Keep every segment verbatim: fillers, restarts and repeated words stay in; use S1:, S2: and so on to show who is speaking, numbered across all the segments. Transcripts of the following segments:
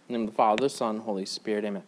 S1: In the name of the Father, the Son, Holy Spirit, amen.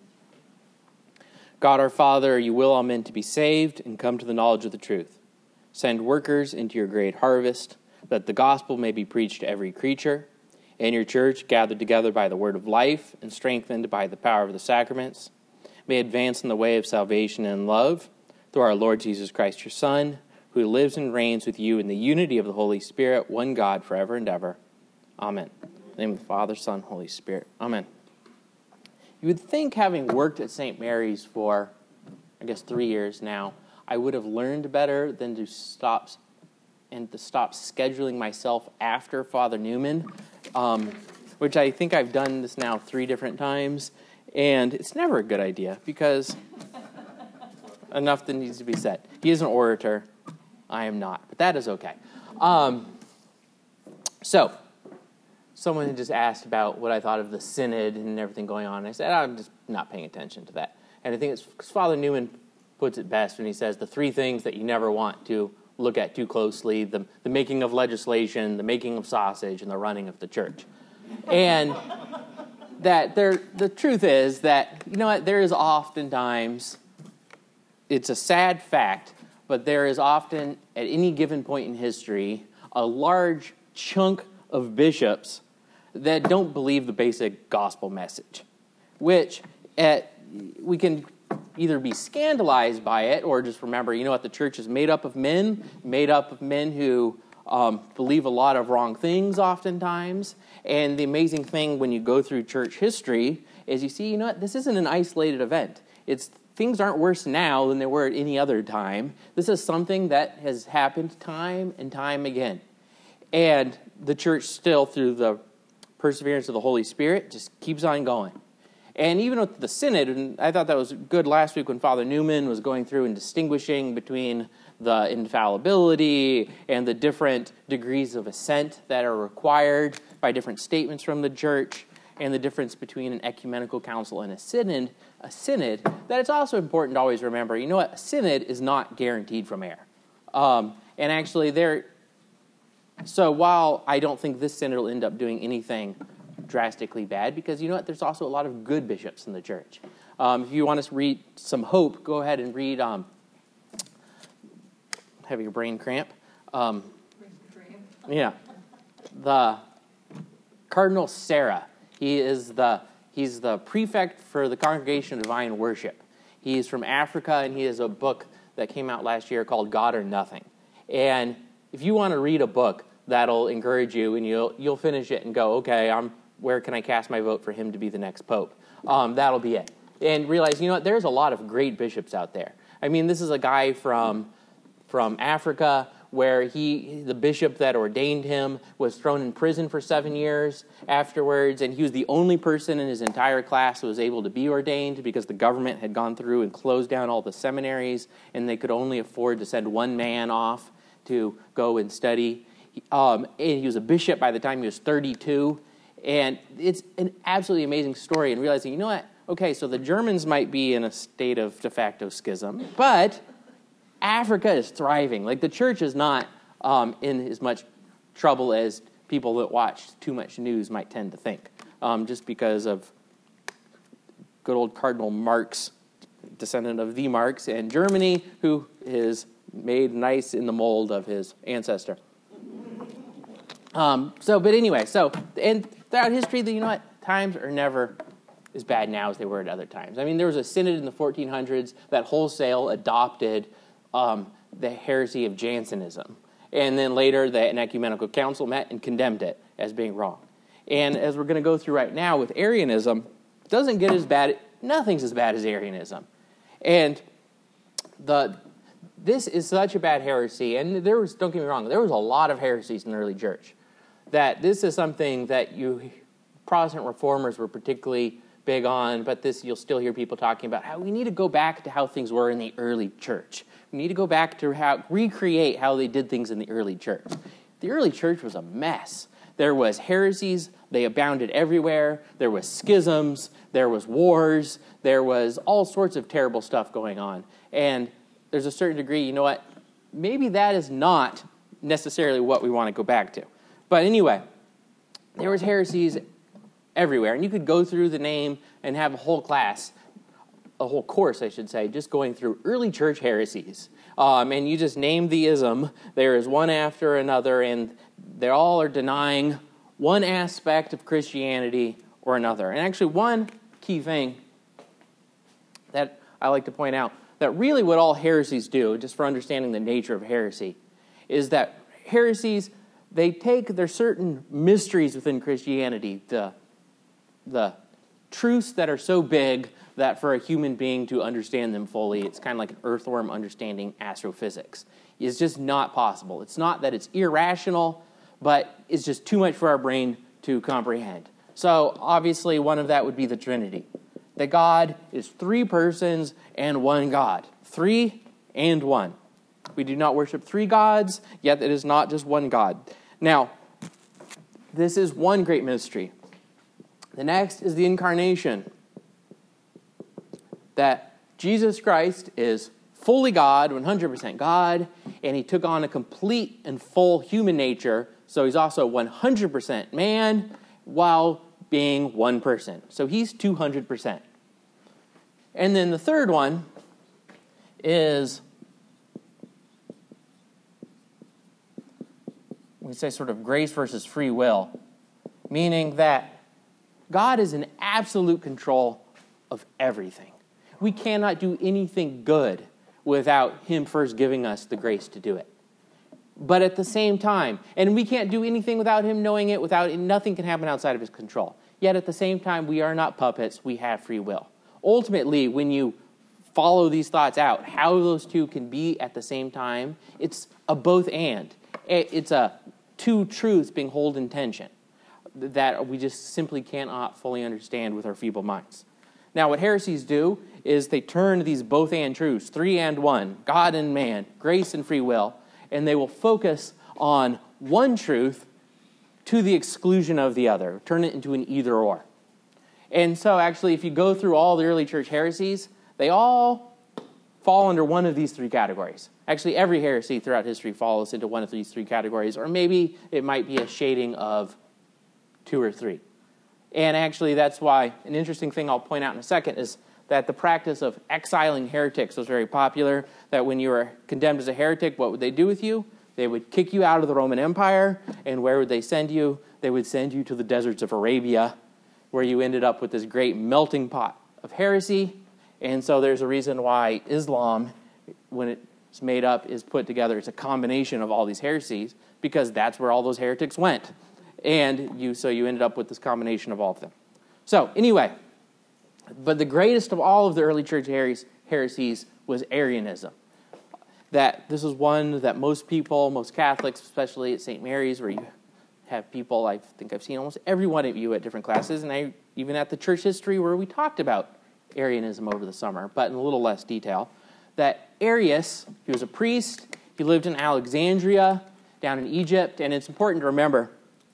S1: God our Father, you will all men to be saved and come to the knowledge of the truth. Send workers into your great harvest, that the gospel may be preached to every creature, and your church, gathered together by the word of life and strengthened by the power of the sacraments, may advance in the way of salvation and love through our Lord Jesus Christ, your Son, who lives and reigns with you in the unity of the Holy Spirit, one God, forever and ever. Amen. In the name of the Father, Son, Holy Spirit. Amen. You would think, having worked at Saint Mary's for, I guess, three years now, I would have learned better than to stop and to stop scheduling myself after Father Newman, um, which I think I've done this now three different times, and it's never a good idea because enough that needs to be said. He is an orator. I am not, but that is okay. Um, so, someone had just asked about what I thought of the synod and everything going on. I said, I'm just not paying attention to that. And I think it's because Father Newman puts it best when he says the three things that you never want to look at too closely, the, the making of legislation, the making of sausage, and the running of the church. And that there, the truth is that, you know what, there is oftentimes, it's a sad fact, but there is often, at any given point in history, a large chunk of bishops that don't believe the basic gospel message, which at, we can either be scandalized by it or just remember, you know what, the church is made up of men, made up of men who um, believe a lot of wrong things oftentimes. And the amazing thing when you go through church history is you see, you know what, this isn't an isolated event. It's things aren't worse now than they were at any other time. This is something that has happened time and time again. And the church still, through the perseverance of the Holy Spirit, just keeps on going. And even with the synod, and I thought that was good last week when Father Newman was going through and distinguishing between the infallibility and the different degrees of assent that are required by different statements from the church, and the difference between an ecumenical council and a synod, a synod, that it's also important to always remember, you know what, a synod is not guaranteed from error. Um, and actually, there. So while I don't think this synod will end up doing anything drastically bad, because you know what, there's also a lot of good bishops in the church. Um, if you want to read some hope, go ahead and read, um, have your brain cramp. Um, yeah. The Cardinal Sarah. He is the, he's the prefect for the Congregation of Divine Worship. He is from Africa, and he has a book that came out last year called God or Nothing. And if you want to read a book that'll encourage you, and you'll you'll finish it and go, okay, I'm where can I cast my vote for him to be the next pope? Um, that'll be it. And realize, you know what, there's a lot of great bishops out there. I mean, this is a guy from from Africa where he, the bishop that ordained him, was thrown in prison for seven years afterwards, and he was the only person in his entire class who was able to be ordained because the government had gone through and closed down all the seminaries, and they could only afford to send one man off to go and study. Um, and he was a bishop by the time he was thirty-two. And it's an absolutely amazing story, and realizing, you know what, okay, so the Germans might be in a state of de facto schism, but Africa is thriving. Like, the church is not um, in as much trouble as people that watch too much news might tend to think, um, just because of good old Cardinal Marx, descendant of the Marx, in Germany, who is made nice in the mold of his ancestor. Um, so, but anyway, so, and throughout history, you know what, times are never as bad now as they were at other times. I mean, there was a synod in the fourteen hundreds that wholesale adopted um, the heresy of Jansenism. And then later, the, an ecumenical council met and condemned it as being wrong. And as we're going to go through right now with Arianism, it doesn't get as bad, nothing's as bad as Arianism. And the this is such a bad heresy, and there was, don't get me wrong, there was a lot of heresies in the early church, that this is something that you Protestant reformers were particularly big on, but this you'll still hear people talking about how we need to go back to how things were in the early church. We need to go back to how recreate how they did things in the early church. The early church was a mess. There was heresies, they abounded everywhere. There was schisms, there was wars, there was all sorts of terrible stuff going on. And there's a certain degree, you know what, maybe that is not necessarily what we want to go back to. But anyway, there was heresies everywhere. And you could go through the name and have a whole class, a whole course, I should say, just going through early church heresies. Um, and you just name the ism. There is one after another, and they all are denying one aspect of Christianity or another. And actually, one key thing that I like to point out, that really what all heresies do, just for understanding the nature of heresy, is that heresies, they take their certain mysteries within Christianity, the, the truths that are so big that for a human being to understand them fully, it's kind of like an earthworm understanding astrophysics. It's just not possible. It's not that it's irrational, but it's just too much for our brain to comprehend. So obviously one of that would be the Trinity. That God is three persons and one God. Three and one. We do not worship three gods, yet it is not just one God. Now, this is one great mystery. The next is the incarnation. That Jesus Christ is fully God, one hundred percent God, and he took on a complete and full human nature, so he's also one hundred percent man while being one person. So he's two hundred percent. And then the third one is, we say sort of grace versus free will, meaning that God is in absolute control of everything. We cannot do anything good without him first giving us the grace to do it. But at the same time, and we can't do anything without him knowing it, without nothing can happen outside of his control. Yet at the same time, we are not puppets, we have free will. Ultimately, when you follow these thoughts out, how those two can be at the same time, it's a both and. It's a two truths being held in tension that we just simply cannot fully understand with our feeble minds. Now, what heresies do is they turn these both and truths, three and one, God and man, grace and free will, and they will focus on one truth to the exclusion of the other, turn it into an either or. And so actually, if you go through all the early church heresies, they all fall under one of these three categories. Actually, every heresy throughout history falls into one of these three categories, or maybe it might be a shading of two or three. And actually, that's why an interesting thing I'll point out in a second is that the practice of exiling heretics was very popular, that when you were condemned as a heretic, what would they do with you? They would kick you out of the Roman Empire, and where would they send you? They would send you to the deserts of Arabia, where you ended up with this great melting pot of heresy. And so there's a reason why Islam, when it's made up, is put together. It's a combination of all these heresies, because that's where all those heretics went. And you, so you ended up with this combination of all of them. So anyway, but the greatest of all of the early church heresies was Arianism. That this is one that most people, most Catholics, especially at Saint Mary's, where you have people, I think I've seen almost every one of you at different classes, and I even at the church history where we talked about Arianism over the summer, but in a little less detail, that Arius, he was a priest, he lived in Alexandria, down in Egypt, and it's important to remember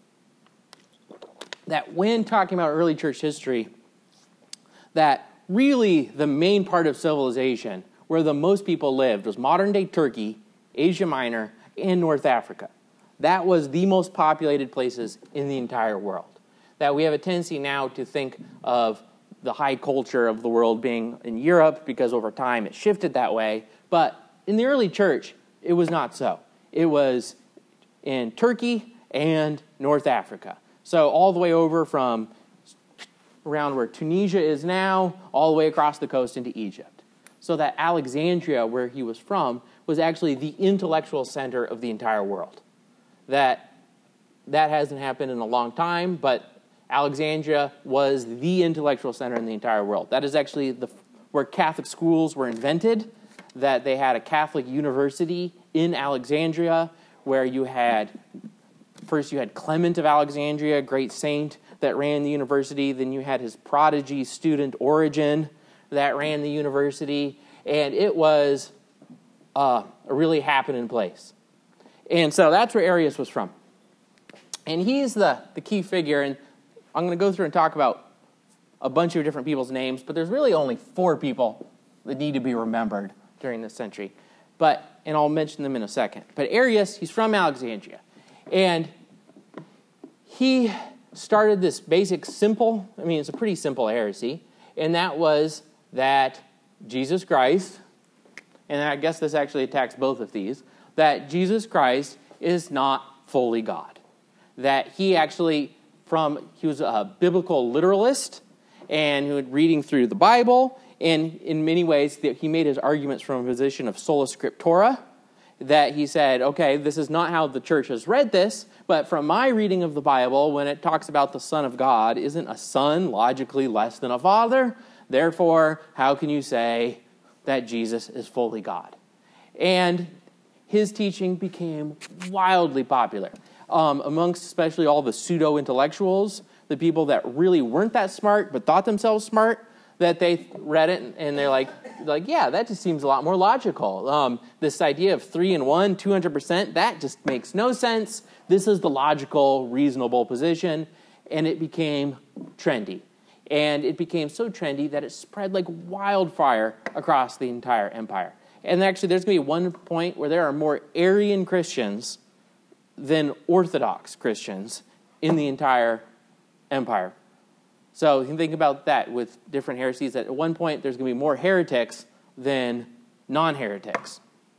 S1: that when talking about early church history, that really the main part of civilization, where the most people lived, was modern-day Turkey, Asia Minor, and North Africa. That was the most populated places in the entire world. That we have a tendency now to think of the high culture of the world being in Europe, because over time it shifted that way. But in the early church, it was not so. It was in Turkey and North Africa. So all the way over from around where Tunisia is now, all the way across the coast into Egypt. So that Alexandria, where he was from, was actually the intellectual center of the entire world. That that hasn't happened in a long time, but Alexandria was the intellectual center in the entire world. That is actually the where Catholic schools were invented, that they had a Catholic university in Alexandria, where you had, first you had Clement of Alexandria, a great saint that ran the university. Then you had his prodigy student Origen that ran the university. And it was uh, a really happening place. And so that's where Arius was from. And he's the, the key figure. And I'm going to go through and talk about a bunch of different people's names, but there's really only four people that need to be remembered during this century. But, and I'll mention them in a second. But Arius, he's from Alexandria. And he started this basic simple, I mean, it's a pretty simple heresy, and that was that Jesus Christ, and I guess this actually attacks both of these, that Jesus Christ is not fully God. That he actually, from, he was a biblical literalist, and he was reading through the Bible, and in many ways, he made his arguments from a position of sola scriptura, that he said, okay, this is not how the church has read this, but from my reading of the Bible, when it talks about the Son of God, isn't a son logically less than a father? Therefore, how can you say that Jesus is fully God? And his teaching became wildly popular um, amongst especially all the pseudo-intellectuals, the people that really weren't that smart but thought themselves smart, that they read it and they're like, like, yeah, that just seems a lot more logical. Um, this idea of three and one, two hundred percent, that just makes no sense. This is the logical, reasonable position. And it became trendy. And it became so trendy that it spread like wildfire across the entire empire. And actually, there's going to be one point where there are more Arian Christians than Orthodox Christians in the entire empire. So you can think about that with different heresies, that at one point there's going to be more heretics than non-heretics.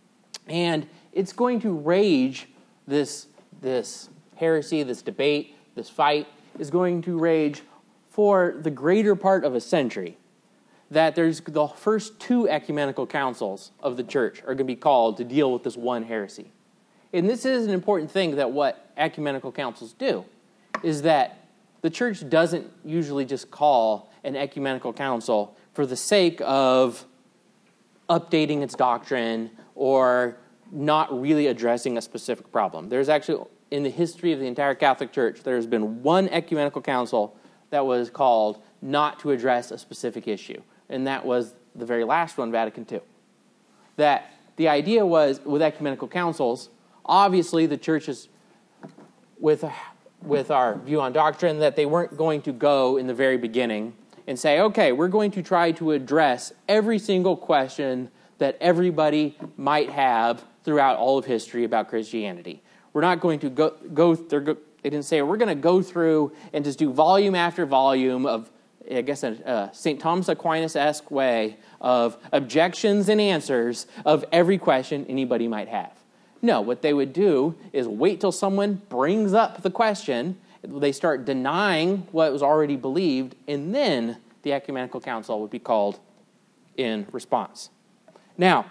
S1: And it's going to rage, this, this heresy, this debate, this fight, is going to rage for the greater part of a century. That there's the first two ecumenical councils of the church are going to be called to deal with this one heresy. And this is an important thing, that what ecumenical councils do is that the church doesn't usually just call an ecumenical council for the sake of updating its doctrine or not really addressing a specific problem. There's actually, in the history of the entire Catholic Church, there's been one ecumenical council that was called not to address a specific issue. And that was the very last one, Vatican Two. That the idea was, with ecumenical councils, obviously the church is, with with our view on doctrine, that they weren't going to go in the very beginning and say, okay, we're going to try to address every single question that everybody might have throughout all of history about Christianity. We're not going to go, go through, they didn't say, we're going to go through and just do volume after volume of, I guess, a uh, Saint Thomas Aquinas-esque way of objections and answers of every question anybody might have. No, what they would do is wait till someone brings up the question, they start denying what was already believed, and then the ecumenical council would be called in response. Now,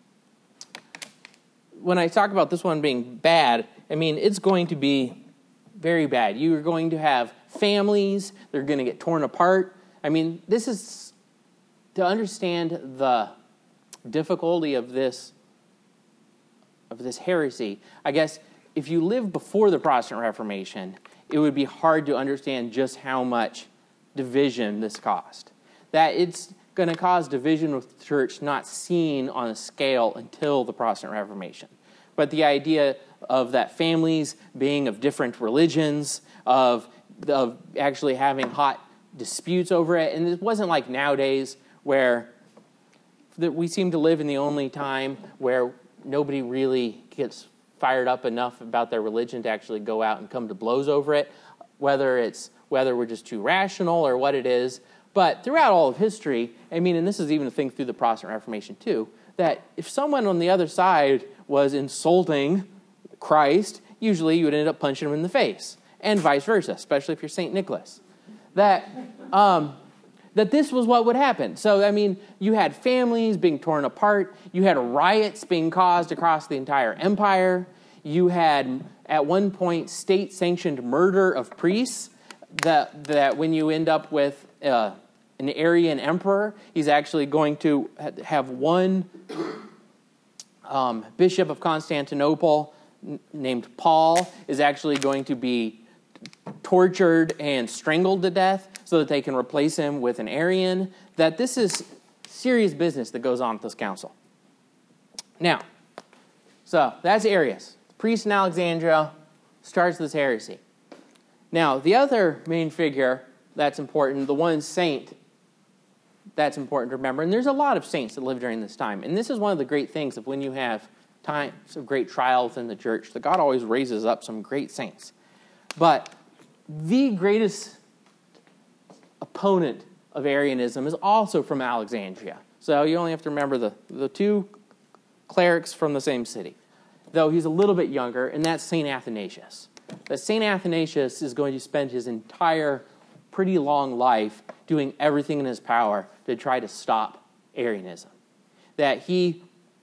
S1: when I talk about this one being bad, I mean, it's going to be very bad. You're going to have families, they're going to get torn apart. I mean, this is, to understand the difficulty of this of this heresy, I guess if you lived before the Protestant Reformation, it would be hard to understand just how much division this caused. That it's going to cause division with the church not seen on a scale until the Protestant Reformation. But the idea of that families being of different religions, of, of actually having hot disputes over it, and it wasn't like nowadays where that we seem to live in the only time where nobody really gets fired up enough about their religion to actually go out and come to blows over it, whether it's whether we're just too rational or what it is. But throughout all of history, I mean, and this is even a thing through the Protestant Reformation too, that if someone on the other side was insulting Christ, usually you would end up punching him in the face, and vice versa, especially if you're Saint Nicholas. That um, that this was what would happen. So, I mean, you had families being torn apart. You had riots being caused across the entire empire. You had, at one point, state-sanctioned murder of priests, that, that when you end up with uh, an Arian emperor, he's actually going to have one um, bishop of Constantinople n- named Paul is actually going to be tortured and strangled to death so that they can replace him with an Arian. That this is serious business that goes on at this council. Now, so that's Arius. The priest in Alexandria starts this heresy. Now, the other main figure that's important, the one saint that's important to remember, and there's a lot of saints that lived during this time, and this is one of the great things of when you have times of great trials in the church, that God always raises up some great saints. But the greatest opponent of Arianism is also from Alexandria. So you only have to remember the, the two clerics from the same city, though he's a little bit younger, and that's Saint Athanasius. But Saint Athanasius is going to spend his entire pretty long life doing everything in his power to try to stop Arianism. That he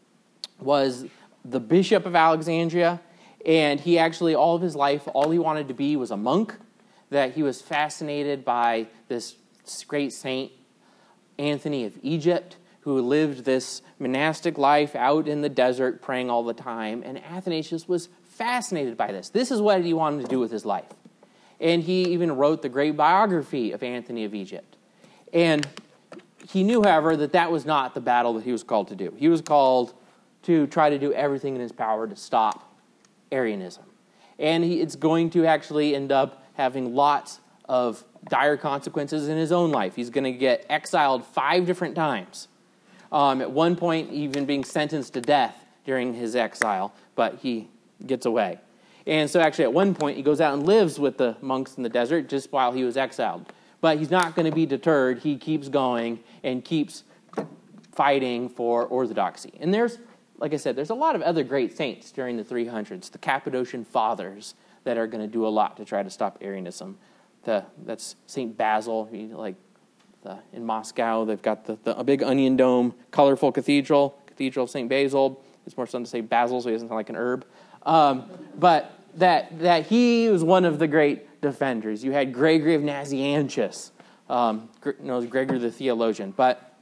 S1: was the bishop of Alexandria, and he actually, all of his life, all he wanted to be was a monk, that he was fascinated by this great saint, Anthony of Egypt, who lived this monastic life out in the desert praying all the time, and Athanasius was fascinated by this. This is what he wanted to do with his life. And he even wrote the great biography of Anthony of Egypt. And he knew, however, that that was not the battle that he was called to do. He was called to try to do everything in his power to stop Arianism. And he, it's going to actually end up having lots of dire consequences in his own life. He's going to get exiled five different times. Um, at one point, even being sentenced to death during his exile, but he gets away. And so actually at one point, he goes out and lives with the monks in the desert just while he was exiled. But he's not going to be deterred. He keeps going and keeps fighting for orthodoxy. And there's, like I said, there's a lot of other great saints during the three hundreds, the Cappadocian Fathers, that are going to do a lot to try to stop Arianism. The, that's Saint Basil, he, like the, in Moscow. They've got the, the a big onion dome, colorful cathedral, Cathedral of Saint Basil. It's more fun to say Basil, so he doesn't sound like an herb. Um, but that that he was one of the great defenders. You had Gregory of Nazianzus, um, known as Gregory the theologian. But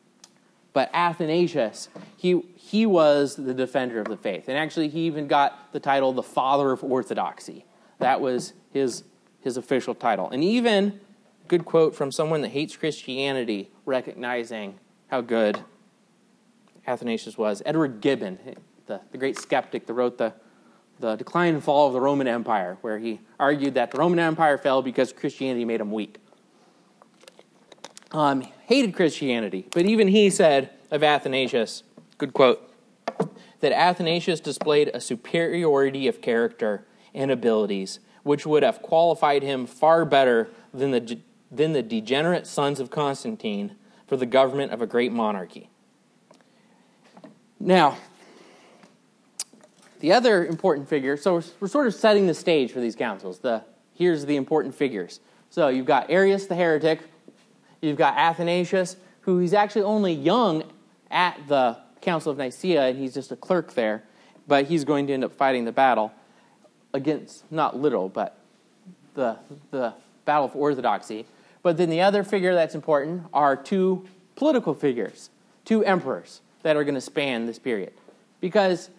S1: but Athanasius, he he was the defender of the faith, and actually he even got the title the Father of Orthodoxy. That was his his official title. And even good quote from someone that hates Christianity, recognizing how good Athanasius was. Edward Gibbon, the, the great skeptic that wrote the The Decline and Fall of the Roman Empire, where he argued that the Roman Empire fell because Christianity made him weak. Um, hated Christianity, but even he said of Athanasius, good quote, that Athanasius displayed a superiority of character and abilities which would have qualified him far better than the, than the degenerate sons of Constantine for the government of a great monarchy. Now, the other important figure, so we're, we're sort of setting the stage for these councils. The, here's the important figures. So you've got Arius the heretic, you've got Athanasius, who he's actually only young at the Council of Nicaea, and he's just a clerk there, but he's going to end up fighting the battle against, not literal, but the, the battle for orthodoxy. But then the other figure that's important are two political figures, two emperors that are going to span this period. Because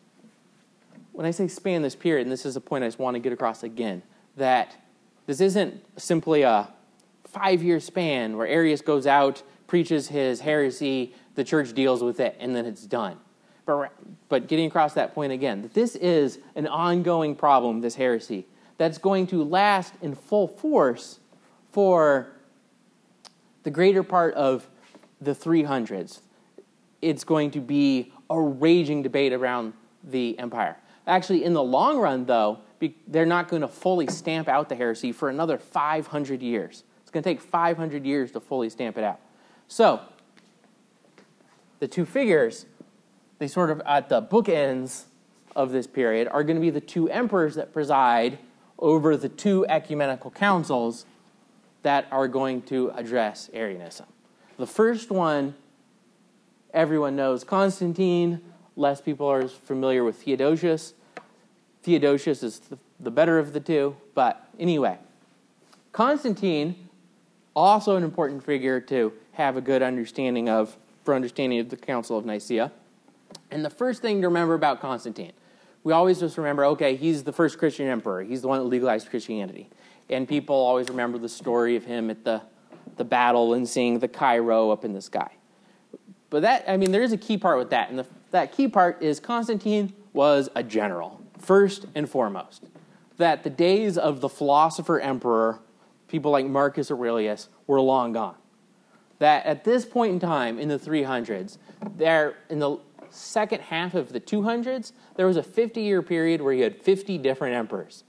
S1: when I say span this period, and this is a point I just want to get across again, that this isn't simply a five-year span where Arius goes out, preaches his heresy, the church deals with it, and then it's done. But, but getting across that point again, that this is an ongoing problem, this heresy, that's going to last in full force for the greater part of the three hundreds. It's going to be a raging debate around the empire. Actually, in the long run, though, they're not going to fully stamp out the heresy for another five hundred years. It's going to take five hundred years to fully stamp it out. So, the two figures, they sort of at the bookends of this period, are going to be the two emperors that preside over the two ecumenical councils that are going to address Arianism. The first one, everyone knows Constantine. Less people are familiar with Theodosius. Theodosius is the, the better of the two. But anyway, Constantine, also an important figure to have a good understanding of, for understanding of the Council of Nicaea. And the first thing to remember about Constantine, we always just remember, okay, he's the first Christian emperor. He's the one that legalized Christianity. And people always remember the story of him at the, the battle and seeing the Cairo up in the sky. But that, I mean, there is a key part with that. And the, that key part is Constantine was a general, first and foremost. That the days of the philosopher emperor, people like Marcus Aurelius, were long gone. That at this point in time, in the three hundreds, there, in the second half of the two hundreds, there was a fifty-year period where you had fifty different emperors.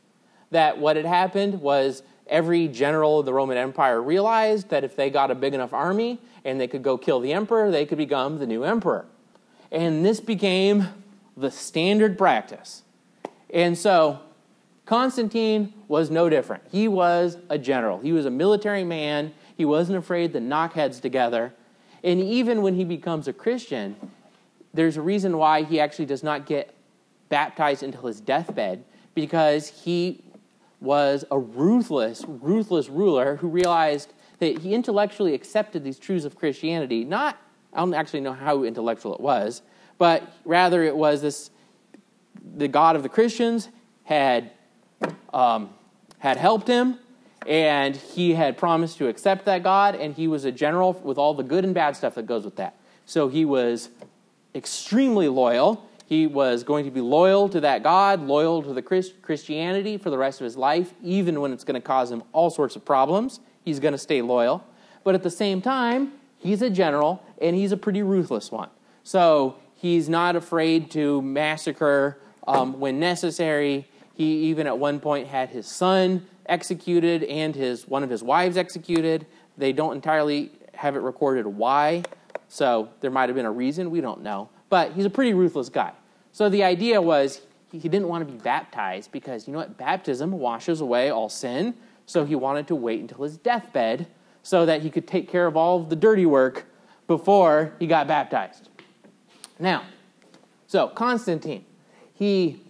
S1: that what had happened was every general of the Roman Empire realized that if they got a big enough army and they could go kill the emperor, they could become the new emperor. And this became the standard practice. And so Constantine was no different. He was a general. He was a military man. He wasn't afraid to knock heads together. And even when he becomes a Christian, there's a reason why he actually does not get baptized until his deathbed, because he was a ruthless, ruthless ruler who realized that he intellectually accepted these truths of Christianity. Not, I don't actually know how intellectual it was, but rather it was this, the God of the Christians had um, had helped him, and he had promised to accept that God, and he was a general with all the good and bad stuff that goes with that. So he was extremely loyal. He was going to be loyal to that God, loyal to the Christ- Christianity for the rest of his life, even when it's going to cause him all sorts of problems. He's going to stay loyal. But at the same time, he's a general, and he's a pretty ruthless one. So he's not afraid to massacre um, when necessary. He even at one point had his son executed and his one of his wives executed. They don't entirely have it recorded why, so there might have been a reason. We don't know. But he's a pretty ruthless guy. So the idea was he didn't want to be baptized because, you know what, baptism washes away all sin. So he wanted to wait until his deathbed so that he could take care of all of the dirty work before he got baptized. Now, so Constantine, he,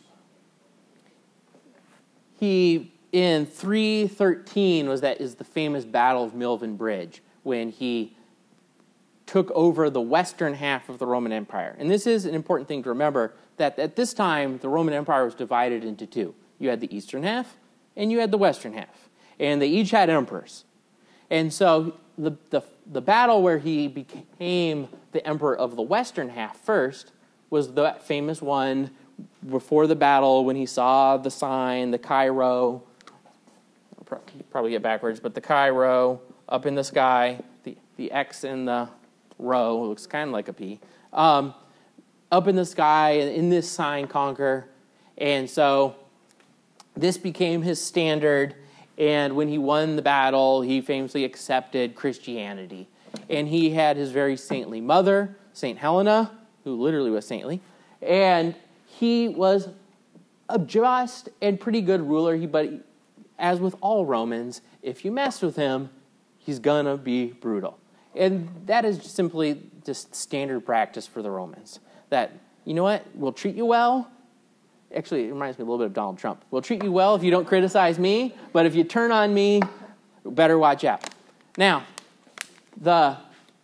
S1: he in three thirteen was that is the famous Battle of Milvian Bridge, when he took over the western half of the Roman Empire. And this is an important thing to remember, that at this time, the Roman Empire was divided into two. You had the eastern half, and you had the western half. And they each had emperors. And so the, the, the battle where he became the emperor of the western half first was the famous one before the battle when he saw the sign, the Cairo, I'll probably get backwards, but the Cairo up in the sky, the, the X in the row, looks kind of like a P, um, up in the sky, and in this sign, conquer. And so this became his standard, and when he won the battle, he famously accepted Christianity. And he had his very saintly mother, Saint Helena, who literally was saintly, and he was a just and pretty good ruler, he, but as with all Romans, if you mess with him, he's gonna be brutal. And that is simply just standard practice for the Romans. That, you know what, we'll treat you well. Actually, it reminds me a little bit of Donald Trump. We'll treat you well if you don't criticize me, but if you turn on me, better watch out. Now, the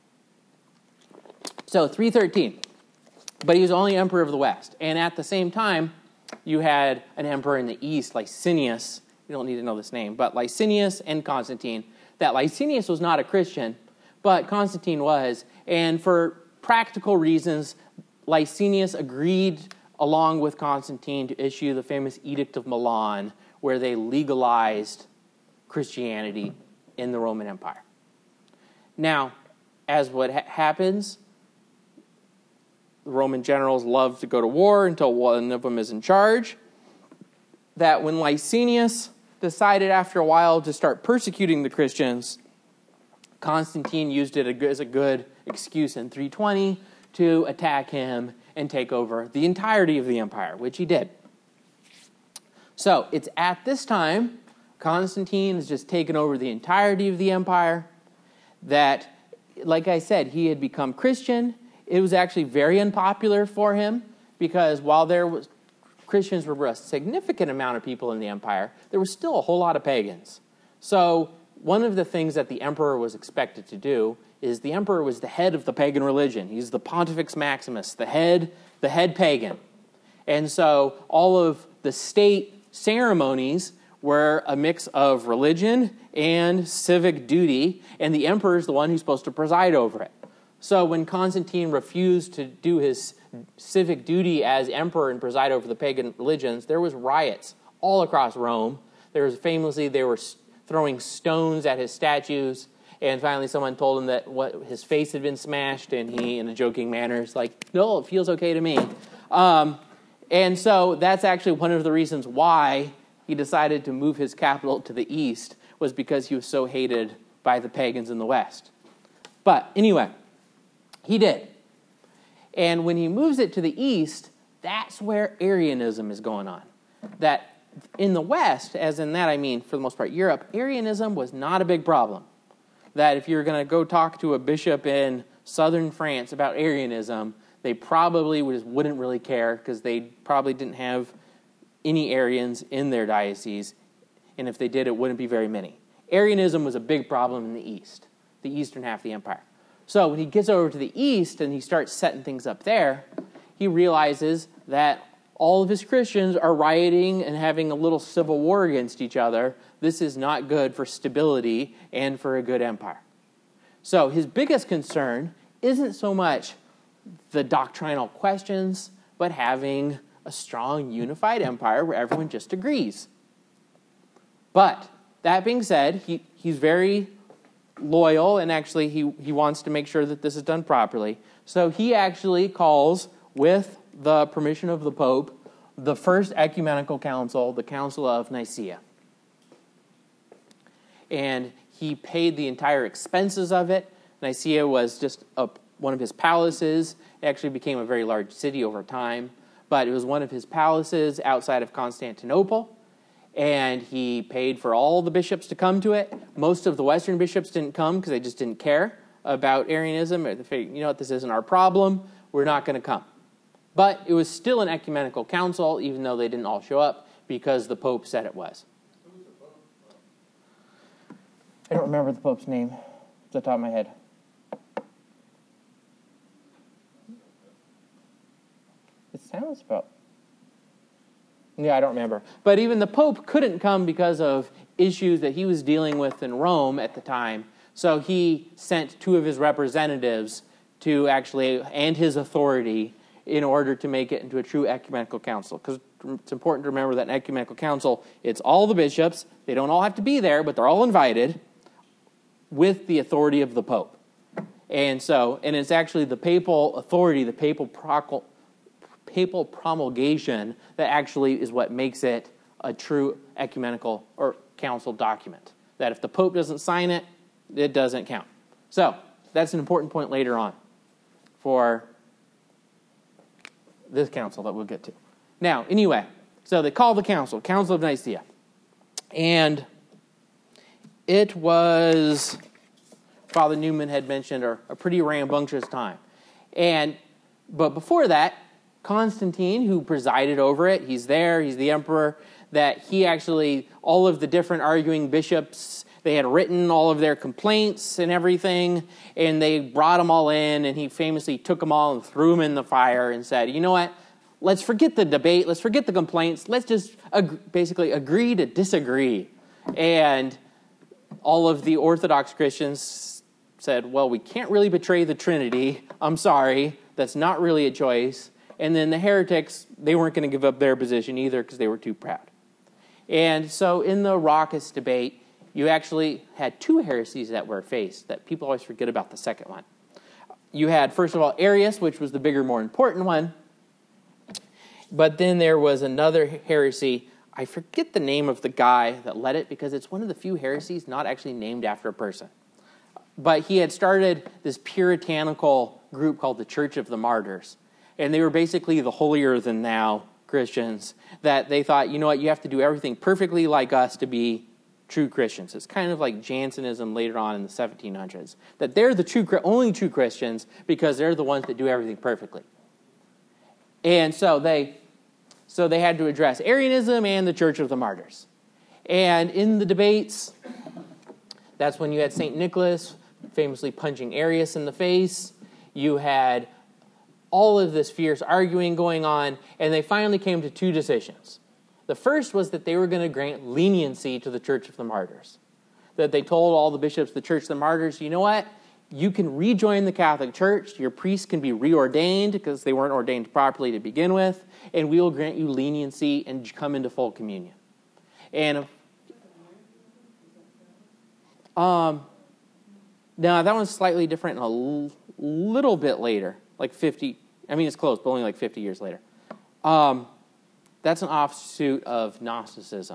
S1: so three thirteen, but he was only emperor of the West. And at the same time, you had an emperor in the East, Licinius. You don't need to know this name, but Licinius and Constantine. That Licinius was not a Christian, but Constantine was, and for practical reasons, Licinius agreed, along with Constantine, to issue the famous Edict of Milan, where they legalized Christianity in the Roman Empire. Now, as what ha- happens, the Roman generals love to go to war until one of them is in charge, that when Licinius decided after a while to start persecuting the Christians, Constantine used it as a good excuse in three twenty to attack him and take over the entirety of the empire, which he did. So it's at this time, Constantine has just taken over the entirety of the empire, that, like I said, he had become Christian. It was actually very unpopular for him, because while there was Christians were a significant amount of people in the empire, there was still a whole lot of pagans. So one of the things that the emperor was expected to do is the emperor was the head of the pagan religion. He's the Pontifex Maximus, the head, the head pagan. And so all of the state ceremonies were a mix of religion and civic duty, and the emperor is the one who's supposed to preside over it. So when Constantine refused to do his civic duty as emperor and preside over the pagan religions, there was riots all across Rome. There was famously, they were throwing stones at his statues, and finally someone told him that what his face had been smashed, and he, in a joking manner, is like, no, it feels okay to me. Um, and so that's actually one of the reasons why he decided to move his capital to the east was because he was so hated by the pagans in the west. But anyway, he did. And when he moves it to the east, that's where Arianism is going on. That in the west, as in that I mean for the most part Europe, Arianism was not a big problem. That if you were going to go talk to a bishop in southern France about Arianism, they probably just wouldn't really care because they probably didn't have any Arians in their diocese, and if they did, it wouldn't be very many. Arianism was a big problem in the east, the eastern half of the empire. So when he gets over to the east and he starts setting things up there, he realizes that all of his Christians are rioting and having a little civil war against each other. This is not good for stability and for a good empire. So his biggest concern isn't so much the doctrinal questions, but having a strong, unified empire where everyone just agrees. But that being said, he, he's very loyal, and actually he, he wants to make sure that this is done properly. So he actually calls, with the permission of the Pope, the first ecumenical council, the Council of Nicaea. And he paid the entire expenses of it. Nicaea was just a, one of his palaces. It actually became a very large city over time. But it was one of his palaces outside of Constantinople. And he paid for all the bishops to come to it. Most of the Western bishops didn't come because they just didn't care about Arianism. Or they figured, you know what, this isn't our problem. We're not going to come. But it was still an ecumenical council, even though they didn't all show up, because the Pope said it was. I don't remember the Pope's name off the top of my head. It sounds about... Yeah, I don't remember. But even the Pope couldn't come because of issues that he was dealing with in Rome at the time. So he sent two of his representatives to actually, and his authority, in order to make it into a true ecumenical council. Because it's important to remember that an ecumenical council, it's all the bishops. They don't all have to be there, but they're all invited with the authority of the Pope. And so, and it's actually the papal authority, the papal procl- papal promulgation that actually is what makes it a true ecumenical or council document. That if the Pope doesn't sign it, it doesn't count. So, that's an important point later on for this council that we'll get to. Now, anyway, so they call the council, Council of Nicaea. And it was, Father Newman had mentioned, a pretty rambunctious time. And, but before that, Constantine, who presided over it, he's there, he's the emperor, that he actually, all of the different arguing bishops, they had written all of their complaints and everything, and they brought them all in, and he famously took them all and threw them in the fire and said, you know what, let's forget the debate, let's forget the complaints, let's just ag- basically agree to disagree. And all of the Orthodox Christians said, well, we can't really betray the Trinity, I'm sorry, that's not really a choice. And then the heretics, they weren't going to give up their position either because they were too proud. And so in the raucous debate, you actually had two heresies that were faced that people always forget about the second one. You had, first of all, Arius, which was the bigger, more important one. But then there was another heresy. I forget the name of the guy that led it because it's one of the few heresies not actually named after a person. But he had started this puritanical group called the Church of the Martyrs. And they were basically the holier-than-thou Christians that they thought, you know what, you have to do everything perfectly like us to be true Christians. It's kind of like Jansenism later on in the seventeen hundreds. That they're the true, only true Christians because they're the ones that do everything perfectly. And so they, so they had to address Arianism and the Church of the Martyrs. And in the debates, that's when you had Saint Nicholas famously punching Arius in the face. You had all of this fierce arguing going on, and they finally came to two decisions. The first was that they were going to grant leniency to the Church of the Martyrs. That they told all the bishops of the Church of the Martyrs, you know what? You can rejoin the Catholic Church. Your priests can be reordained because they weren't ordained properly to begin with, and we will grant you leniency and come into full communion. And um, now that one's slightly different and a l- little bit later, like fifty. I mean, it's close, but only like fifty years later. Um, that's an offshoot of Gnosticism.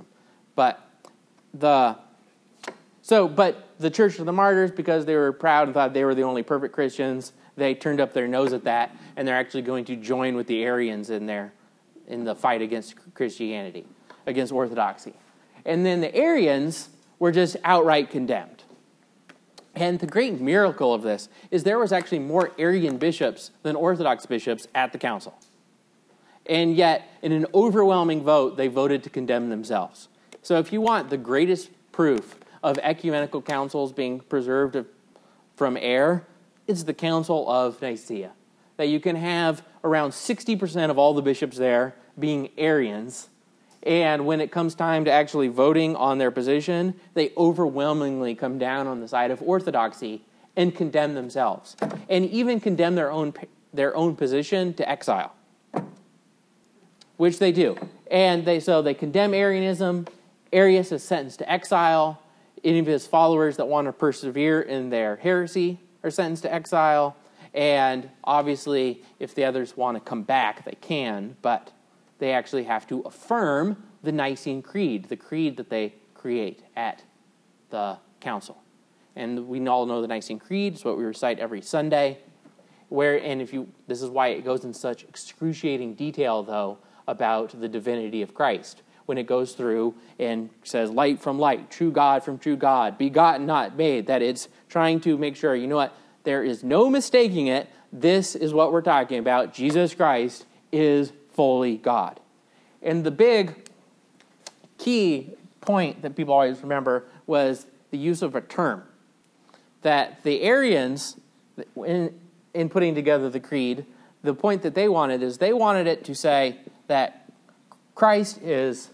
S1: But the so but the Church of the Martyrs, because they were proud and thought they were the only perfect Christians, they turned up their nose at that, and they're actually going to join with the Arians in their in the fight against Christianity, against Orthodoxy. And then the Arians were just outright condemned. And the great miracle of this is there was actually more Arian bishops than Orthodox bishops at the council. And yet, in an overwhelming vote, they voted to condemn themselves. So if you want the greatest proof of ecumenical councils being preserved from error, it's the Council of Nicaea. That you can have around sixty percent of all the bishops there being Arians, and when it comes time to actually voting on their position, they overwhelmingly come down on the side of orthodoxy and condemn themselves, and even condemn their own their own position to exile, which they do. And they so they condemn Arianism. Arius is sentenced to exile. Any of his followers that want to persevere in their heresy are sentenced to exile. And obviously, if the others want to come back, they can, but they actually have to affirm the Nicene Creed, the creed that they create at the council. And we all know the Nicene Creed. It's what we recite every Sunday. Where, and if you, this is why it goes in such excruciating detail, though, about the divinity of Christ. When it goes through and says, light from light, true God from true God, begotten, not made, that it's trying to make sure, you know what, there is no mistaking it. This is what we're talking about. Jesus Christ is fully God. And the big key point that people always remember was the use of a term. That the Arians, in, in putting together the creed, the point that they wanted is they wanted it to say that Christ is,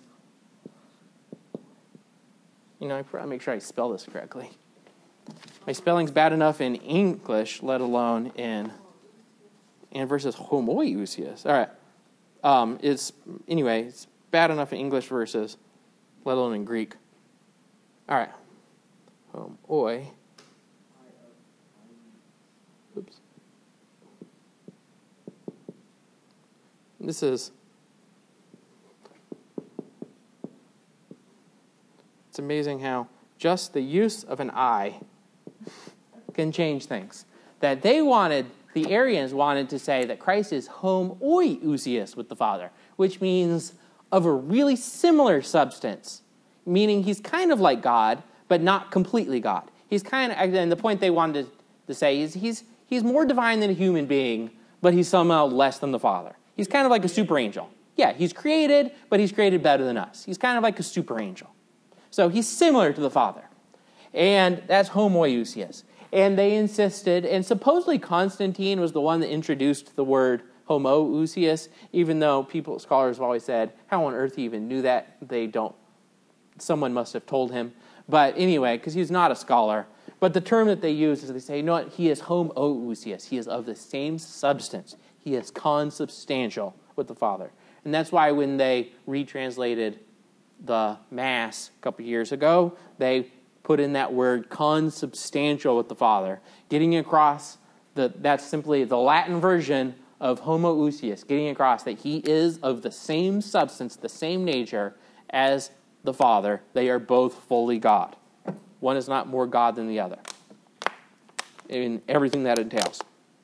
S1: you know, I probably make sure I spell this correctly. My spelling's bad enough in English, let alone in, and versus homoiousios. All right. Um, it's, anyway, it's bad enough in English versus, let alone in Greek. All right. Homoi. Oops. This is, it's amazing how just the use of an I can change things. That they wanted, the Arians wanted to say that Christ is homoiousios with the Father, which means of a really similar substance, meaning he's kind of like God, but not completely God. He's kind of, and the point they wanted to say is he's he's more divine than a human being, but he's somehow less than the Father. He's kind of like a super angel. Yeah, he's created, but he's created better than us. He's kind of like a super angel. So he's similar to the Father. And that's homoiousios. And they insisted, and supposedly Constantine was the one that introduced the word homoousios, even though people, scholars have always said, how on earth he even knew that? They don't, someone must have told him. But anyway, because he's not a scholar. But the term that they use is they say, you know what, he is homoousios. He is of the same substance. He is consubstantial with the Father. And that's why when they retranslated the Mass a couple years ago, they put in that word consubstantial with the Father, getting across the, that's simply the Latin version of homoousios, getting across that he is of the same substance, the same nature as the Father. They are both fully God. One is not more God than the other in everything that entails.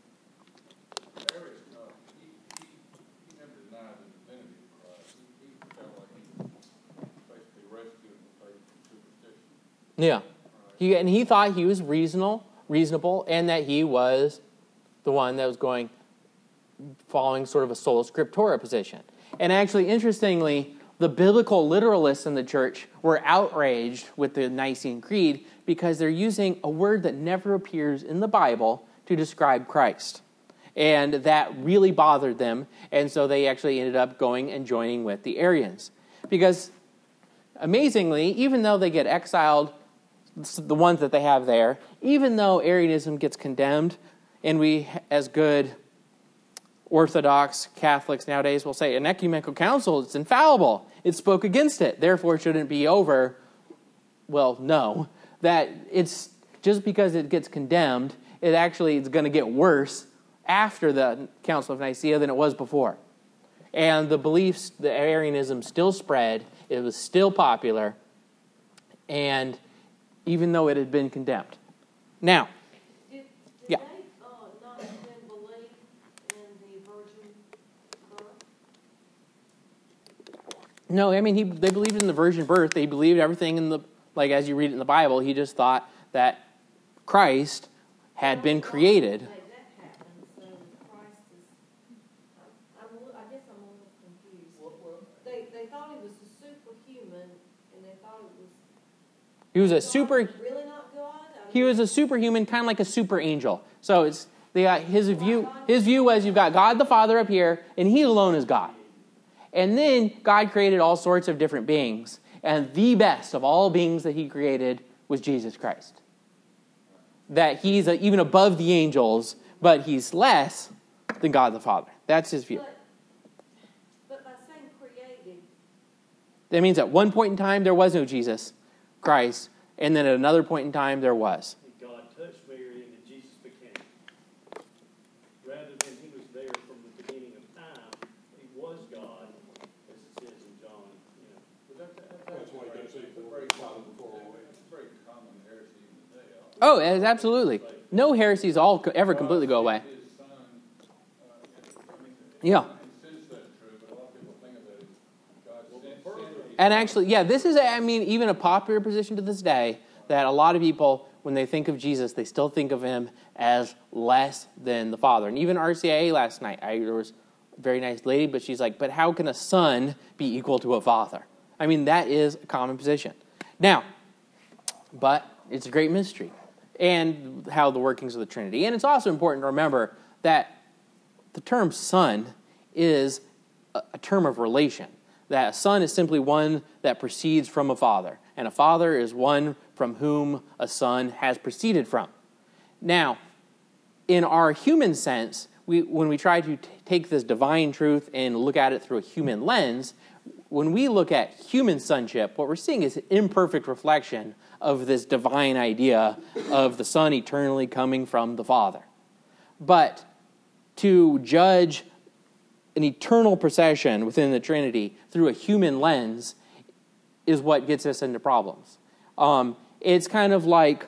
S1: Yeah, he, and he thought he was reasonable, reasonable, and that he was the one that was going, following sort of a sola scriptura position. And actually, interestingly, the biblical literalists in the church were outraged with the Nicene Creed because they're using a word that never appears in the Bible to describe Christ. And that really bothered them, and so they actually ended up going and joining with the Arians. Because, amazingly, even though they get exiled, the ones that they have there, even though Arianism gets condemned, and we, as good Orthodox Catholics nowadays, will say an ecumenical council, it's infallible. It spoke against it. Therefore, it shouldn't be over. Well, no. That it's just because it gets condemned, it actually is going to get worse after the Council of Nicaea than it was before. And the beliefs, the Arianism still spread. It was still popular. and even though it had been condemned. Now,
S2: did, did
S1: yeah.
S2: they uh, not even believe in the virgin birth?
S1: No, I mean, he, they believed in the virgin birth. They believed everything in the, like as you read it in the Bible, he just thought that Christ had been created.
S2: That happened, so Christ is, I'm, a little- I guess I'm a little confused.
S3: Well, well,
S2: They, they thought he was a superhuman, and they thought it was
S1: He was a
S2: God,
S1: super,
S2: but really not God? I
S1: he
S2: mean,
S1: was a superhuman, kind of like a super angel. So it's, they got his view, his view was you've got God the Father up here, and he alone is God. And then God created all sorts of different beings. And the best of all beings that he created was Jesus Christ. That he's a, even above the angels, but he's less than God the Father. That's his view.
S2: But, but by saying created,
S1: That means at one point in time there was no Jesus Christ, and then at another point in time there was.
S3: God touched Mary and then Jesus became. Rather than he was there from the beginning of time, he was God, as it says in John. You know, but that, that, that,
S4: That's why you got to say very common before It's very common heresy in the day.
S1: Oh, yes, absolutely. No heresies all ever completely go away.
S4: His son, uh, I mean,
S1: Yeah.
S4: since that's true, but a lot of people think of it as God sent, sent his
S1: And actually, yeah, this is, I mean, even a popular position to this day, that a lot of people, when they think of Jesus, they still think of him as less than the Father. And even R C I A last night, I, there was a very nice lady, but she's like, but how can a son be equal to a father? I mean, that is a common position. Now, but it's a great mystery, and how the workings of the Trinity. And it's also important to remember that the term son is a, a term of relation. That a son is simply one that proceeds from a father, and a father is one from whom a son has proceeded from. Now, in our human sense, we, when we try to t- take this divine truth and look at it through a human lens, when we look at human sonship, what we're seeing is an imperfect reflection of this divine idea of the Son eternally coming from the Father. But to judge an eternal procession within the Trinity through a human lens is what gets us into problems. Um, it's kind of like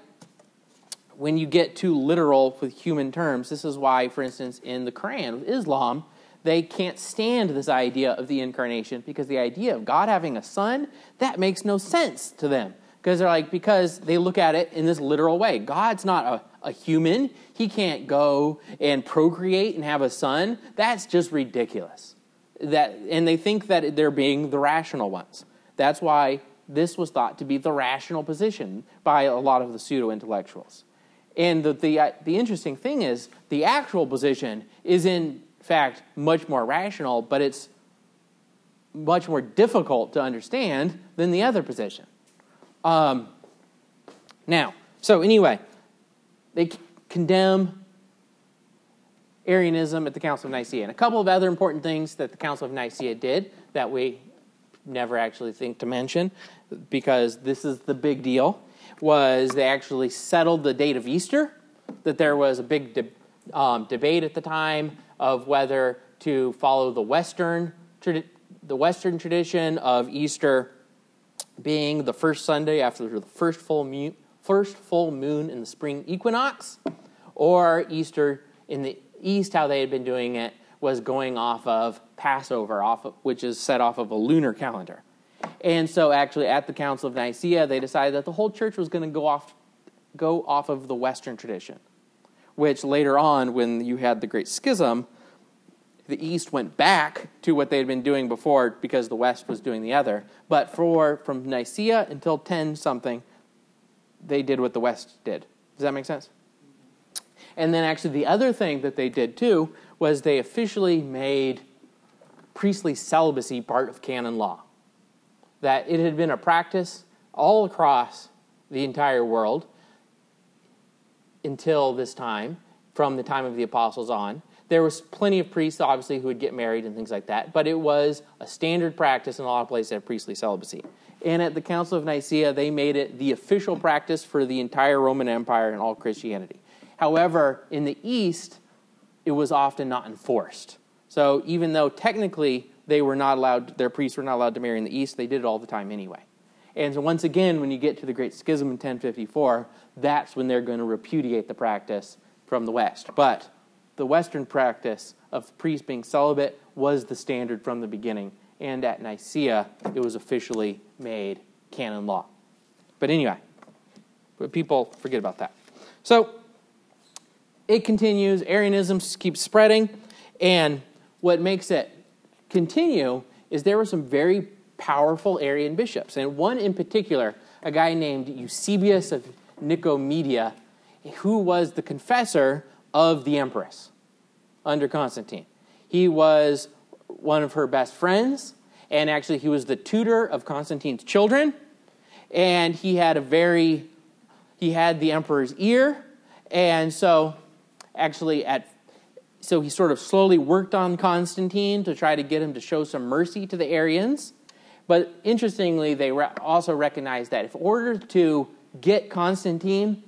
S1: when you get too literal with human terms. This is why, for instance, in the Quran with Islam, they can't stand this idea of the incarnation, because the idea of God having a son, that makes no sense to them. Because they're like, because they look at it in this literal way. God's not a, a human. He can't go and procreate and have a son. That's just ridiculous. That, and they think that they're being the rational ones. That's why this was thought to be the rational position by a lot of the pseudo-intellectuals. And the, the, the interesting thing is, the actual position is in fact much more rational, but it's much more difficult to understand than the other position. Um, now, so anyway, they c- condemn Arianism at the Council of Nicaea. And a couple of other important things that the Council of Nicaea did that we never actually think to mention, because this is the big deal, was they actually settled the date of Easter, that there was a big de- um, debate at the time of whether to follow the Western, tradi- the Western tradition of Easter being the first Sunday after the first full moon, first full moon in the spring equinox, or Easter in the East, how they had been doing it, was going off of Passover, off of, which is set off of a lunar calendar. And so actually at the Council of Nicaea, they decided that the whole church was going to go off, go off of the Western tradition, which later on, when you had the Great Schism, the East went back to what they had been doing before because the West was doing the other. But for from Nicaea until ten something, they did what the West did. Does that make sense? And then actually the other thing that they did too was they officially made priestly celibacy part of canon law. That it had been a practice all across the entire world until this time, from the time of the apostles on. There was plenty of priests, obviously, who would get married and things like that, but it was a standard practice in a lot of places to have priestly celibacy. And at the Council of Nicaea, they made it the official practice for the entire Roman Empire and all Christianity. However, in the East, it was often not enforced. So even though technically they were not allowed, their priests were not allowed to marry in the East, they did it all the time anyway. And so once again, when you get to the Great Schism in ten fifty-four, that's when they're going to repudiate the practice from the West. But the Western practice of priests being celibate was the standard from the beginning. And at Nicaea, it was officially made canon law. But anyway, but people forget about that. So it continues. Arianism keeps spreading. And what makes it continue is there were some very powerful Arian bishops. And one in particular, a guy named Eusebius of Nicomedia, who was the confessor of the empress under Constantine. He was one of her best friends, and actually he was the tutor of Constantine's children, and he had a very, he had the emperor's ear, and so actually at, so he sort of slowly worked on Constantine to try to get him to show some mercy to the Arians. But interestingly, they re- also recognized that if order to get Constantine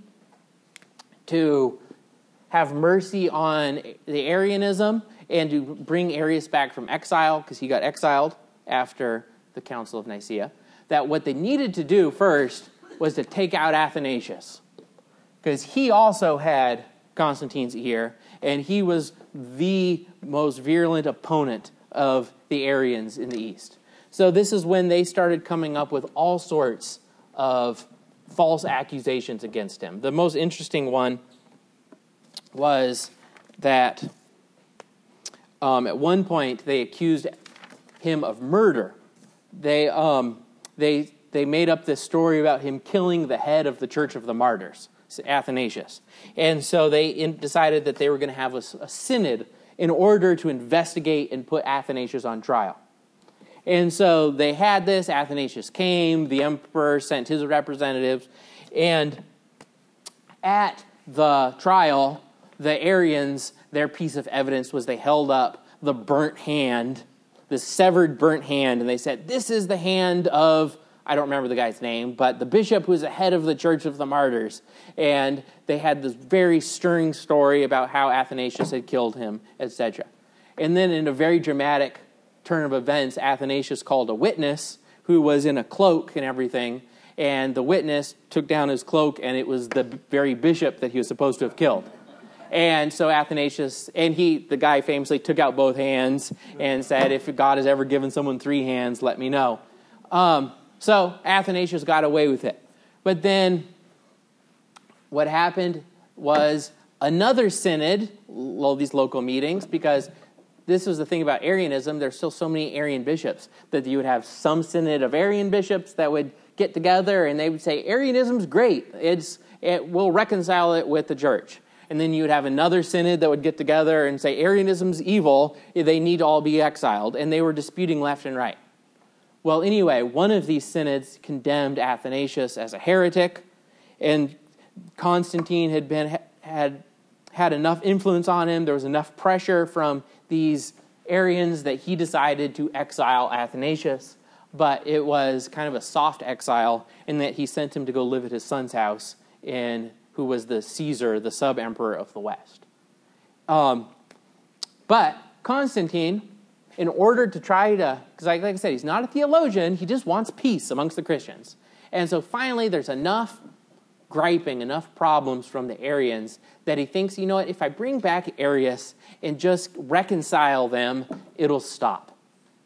S1: to have mercy on the Arianism and to bring Arius back from exile, because he got exiled after the Council of Nicaea, that what they needed to do first was to take out Athanasius, because he also had Constantine's ear, and he was the most virulent opponent of the Arians in the East. So this is when they started coming up with all sorts of false accusations against him. The most interesting one was that um, at one point they accused him of murder. They um, they they made up this story about him killing the head of the Church of the Martyrs, Athanasius. And so they in, decided that they were going to have a, a synod in order to investigate and put Athanasius on trial. And so they had this. Athanasius came. The emperor sent his representatives. And at the trial, the Arians, their piece of evidence was they held up the burnt hand, the severed burnt hand, and they said, this is the hand of, I don't remember the guy's name, but the bishop who was the head of the Church of the Martyrs. And they had this very stirring story about how Athanasius had killed him, et cetera. And then in a very dramatic turn of events, Athanasius called a witness who was in a cloak and everything, and the witness took down his cloak, and it was the very bishop that he was supposed to have killed. And so Athanasius, and he, the guy famously took out both hands and said, if God has ever given someone three hands, let me know. Um, so Athanasius got away with it. But then what happened was another synod, all these local meetings, because this was the thing about Arianism. There's still so many Arian bishops that you would have some synod of Arian bishops that would get together and they would say, Arianism's great. It's, it will reconcile it with the church. And then you would have another synod that would get together and say, Arianism's evil. They need to all be exiled. And they were disputing left and right. Well, anyway, one of these synods condemned Athanasius as a heretic. And Constantine had been had had enough influence on him. There was enough pressure from these Arians that he decided to exile Athanasius, but it was kind of a soft exile in that he sent him to go live at his son's house, in who was the Caesar, the sub-emperor of the West. Um, but Constantine, in order to try to, because like, like I said, he's not a theologian, he just wants peace amongst the Christians. And so finally there's enough griping, enough problems from the Arians that he thinks, you know what, if I bring back Arius and just reconcile them, it'll stop.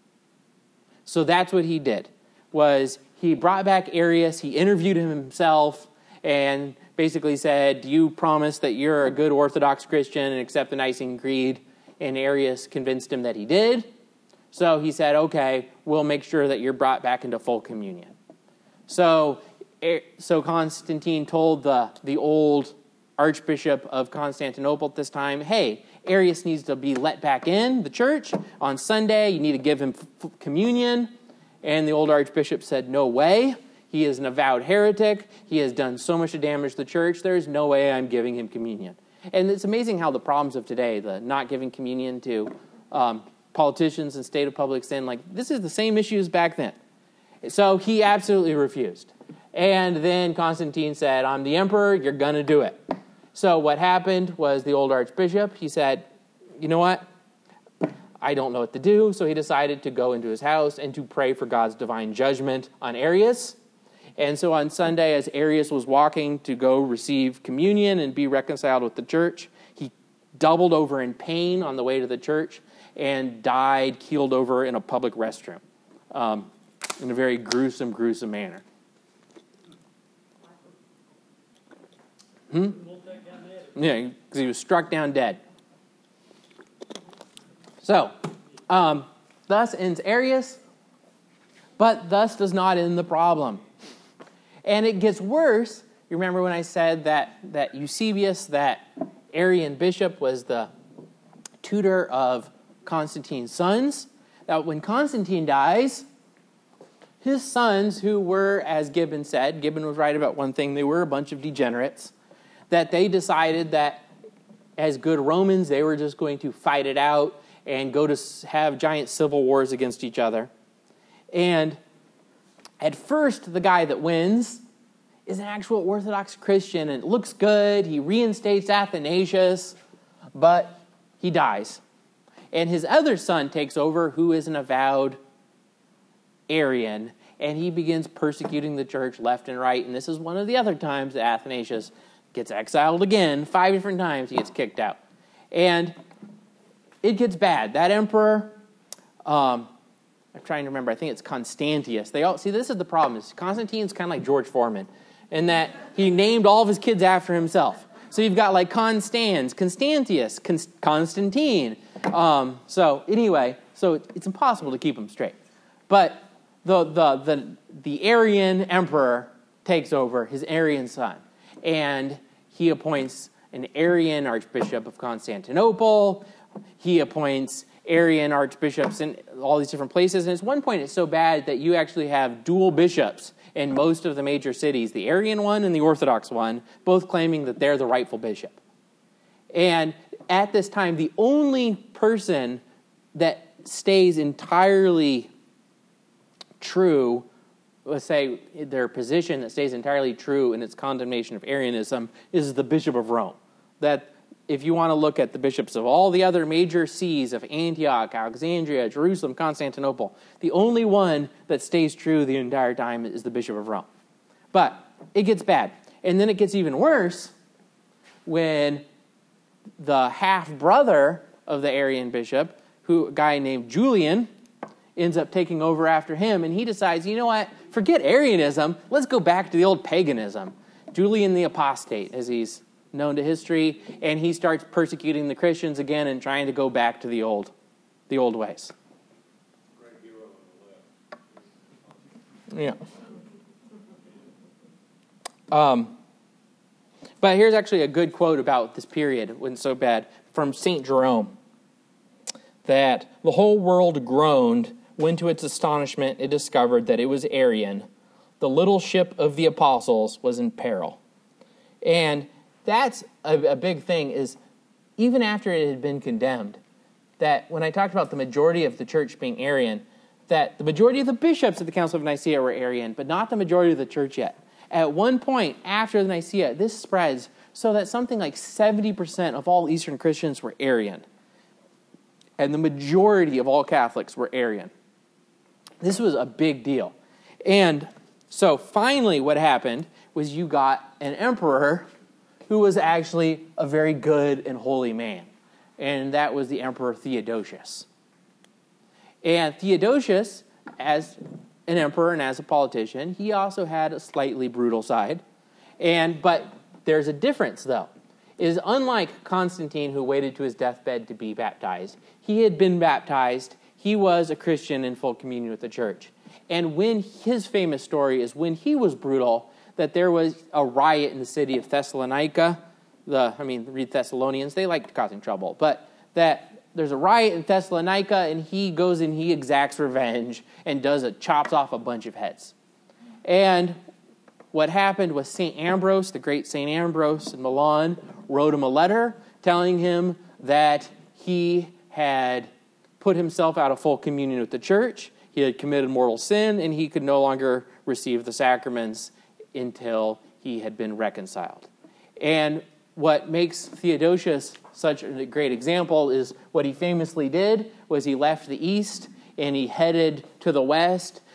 S1: So that's what he did, was he brought back Arius, he interviewed him himself, and basically said, do you promise that you're a good Orthodox Christian and accept the Nicene Creed? And Arius convinced him that he did. So he said, okay, we'll make sure that you're brought back into full communion. So So Constantine told the, the old Archbishop of Constantinople at this time, hey, Arius needs to be let back in the church on Sunday. You need to give him f- communion. And the old Archbishop said, no way. He is an avowed heretic. He has done so much damage to the church. There is no way I'm giving him communion. And it's amazing how the problems of today, the not giving communion to um, politicians and state of public sin, like this is the same issues back then. So he absolutely refused. And then Constantine said, I'm the emperor, you're going to do it. So what happened was the old archbishop, he said, you know what? I don't know what to do. So he decided to go into his house and to pray for God's divine judgment on Arius. And so on Sunday, as Arius was walking to go receive communion and be reconciled with the church, he doubled over in pain on the way to the church and died, keeled over in a public restroom um, in a very gruesome, gruesome manner. Hmm? Yeah, because he was struck down dead. So, um, thus ends Arius, but thus does not end the problem. And it gets worse. You remember when I said that, that Eusebius, that Arian bishop, was the tutor of Constantine's sons? That when Constantine dies, his sons, who were, as Gibbon said, Gibbon was right about one thing, they were a bunch of degenerates, that they decided that as good Romans, they were just going to fight it out and go to have giant civil wars against each other. And at first, the guy that wins is an actual Orthodox Christian, and it looks good. He reinstates Athanasius, but he dies. And his other son takes over, who is an avowed Arian, and he begins persecuting the church left and right. And this is one of the other times that Athanasius gets exiled again. Five different times he gets kicked out. And it gets bad. That emperor, um, I'm trying to remember, I think it's Constantius. They all see, this is the problem. Is Constantine's kind of like George Foreman, in that he named all of his kids after himself. So you've got like Constans, Constantius, Const- Constantine. Um, so anyway, so it, it's impossible to keep them straight. But the, the, the, the Arian emperor takes over, his Arian son, and he appoints an Arian archbishop of Constantinople. He appoints Arian archbishops in all these different places. And at one point, it's so bad that you actually have dual bishops in most of the major cities, the Arian one and the Orthodox one, both claiming that they're the rightful bishop. And at this time, the only person that stays entirely true, let's say their position that stays entirely true in its condemnation of Arianism, is the Bishop of Rome. That if you want to look at the bishops of all the other major sees of Antioch, Alexandria, Jerusalem, Constantinople, the only one that stays true the entire time is the Bishop of Rome. But it gets bad. And then it gets even worse when the half-brother of the Arian bishop, who a guy named Julian, ends up taking over after him, and he decides, you know what, forget Arianism, let's go back to the old paganism. Julian the Apostate, as he's known to history, and he starts persecuting the Christians again and trying to go back to the old, the old ways.
S4: Great hero on the left.
S1: Yeah. Um, but here's actually a good quote about this period, when so bad, from Saint Jerome, that the whole world groaned when to its astonishment it discovered that it was Arian. The little ship of the apostles was in peril. And that's a, a big thing, is even after it had been condemned, that when I talked about the majority of the church being Arian, that the majority of the bishops at the Council of Nicaea were Arian, but not the majority of the church yet. At one point after the Nicaea, this spreads so that something like seventy percent of all Eastern Christians were Arian. And the majority of all Catholics were Arian. This was a big deal. And so finally what happened was you got an emperor who was actually a very good and holy man. And that was the Emperor Theodosius. And Theodosius, as an emperor and as a politician, he also had a slightly brutal side. And but there's a difference, though. It is unlike Constantine, who waited to his deathbed to be baptized. He had been baptized. He was a Christian in full communion with the church. And when his famous story is when he was brutal, that there was a riot in the city of Thessalonica. The, I mean, read Thessalonians, they liked causing trouble. But that there's a riot in Thessalonica, and he goes and he exacts revenge and does a chops off a bunch of heads. And what happened was Saint Ambrose, the great Saint Ambrose in Milan, wrote him a letter telling him that he had put himself out of full communion with the church, he had committed mortal sin, and he could no longer receive the sacraments until he had been reconciled. And what makes Theodosius such a great example is what he famously did was he left the east and he headed to the west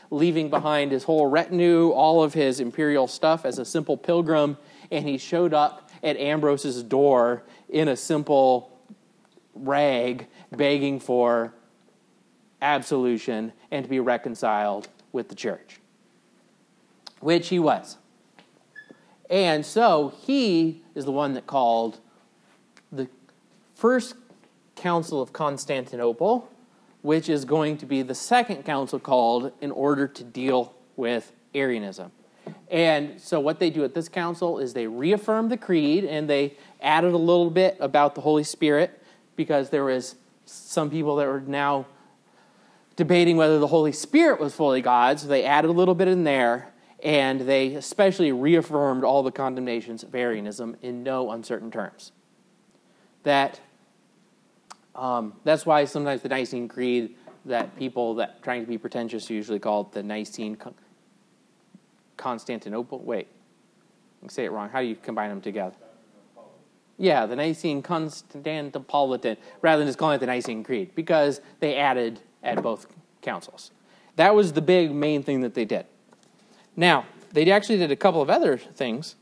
S1: leaving behind his whole retinue, all of his imperial stuff as a simple pilgrim, and he showed up at Ambrose's door in a simple rag, begging for absolution and to be reconciled with the church, which he was. And so he is the one that called the first Council of Constantinople, which is going to be the second council called in order to deal with Arianism. And so what they do at this council is they reaffirm the creed, and they added a little bit about the Holy Spirit, because there was some people that were now debating whether the Holy Spirit was fully God, so they added a little bit in there, and they especially reaffirmed all the condemnations of Arianism in no uncertain terms. That um, that's why sometimes the Nicene Creed, that people that trying to be pretentious usually call it the Nicene Con- Constantinople. Wait, I say it wrong. How do you combine them together? Yeah, the Nicene Constantinopolitan, rather than just calling it the Nicene Creed, because they added at both councils. That was the big main thing that they did. Now, they actually did a couple of other things.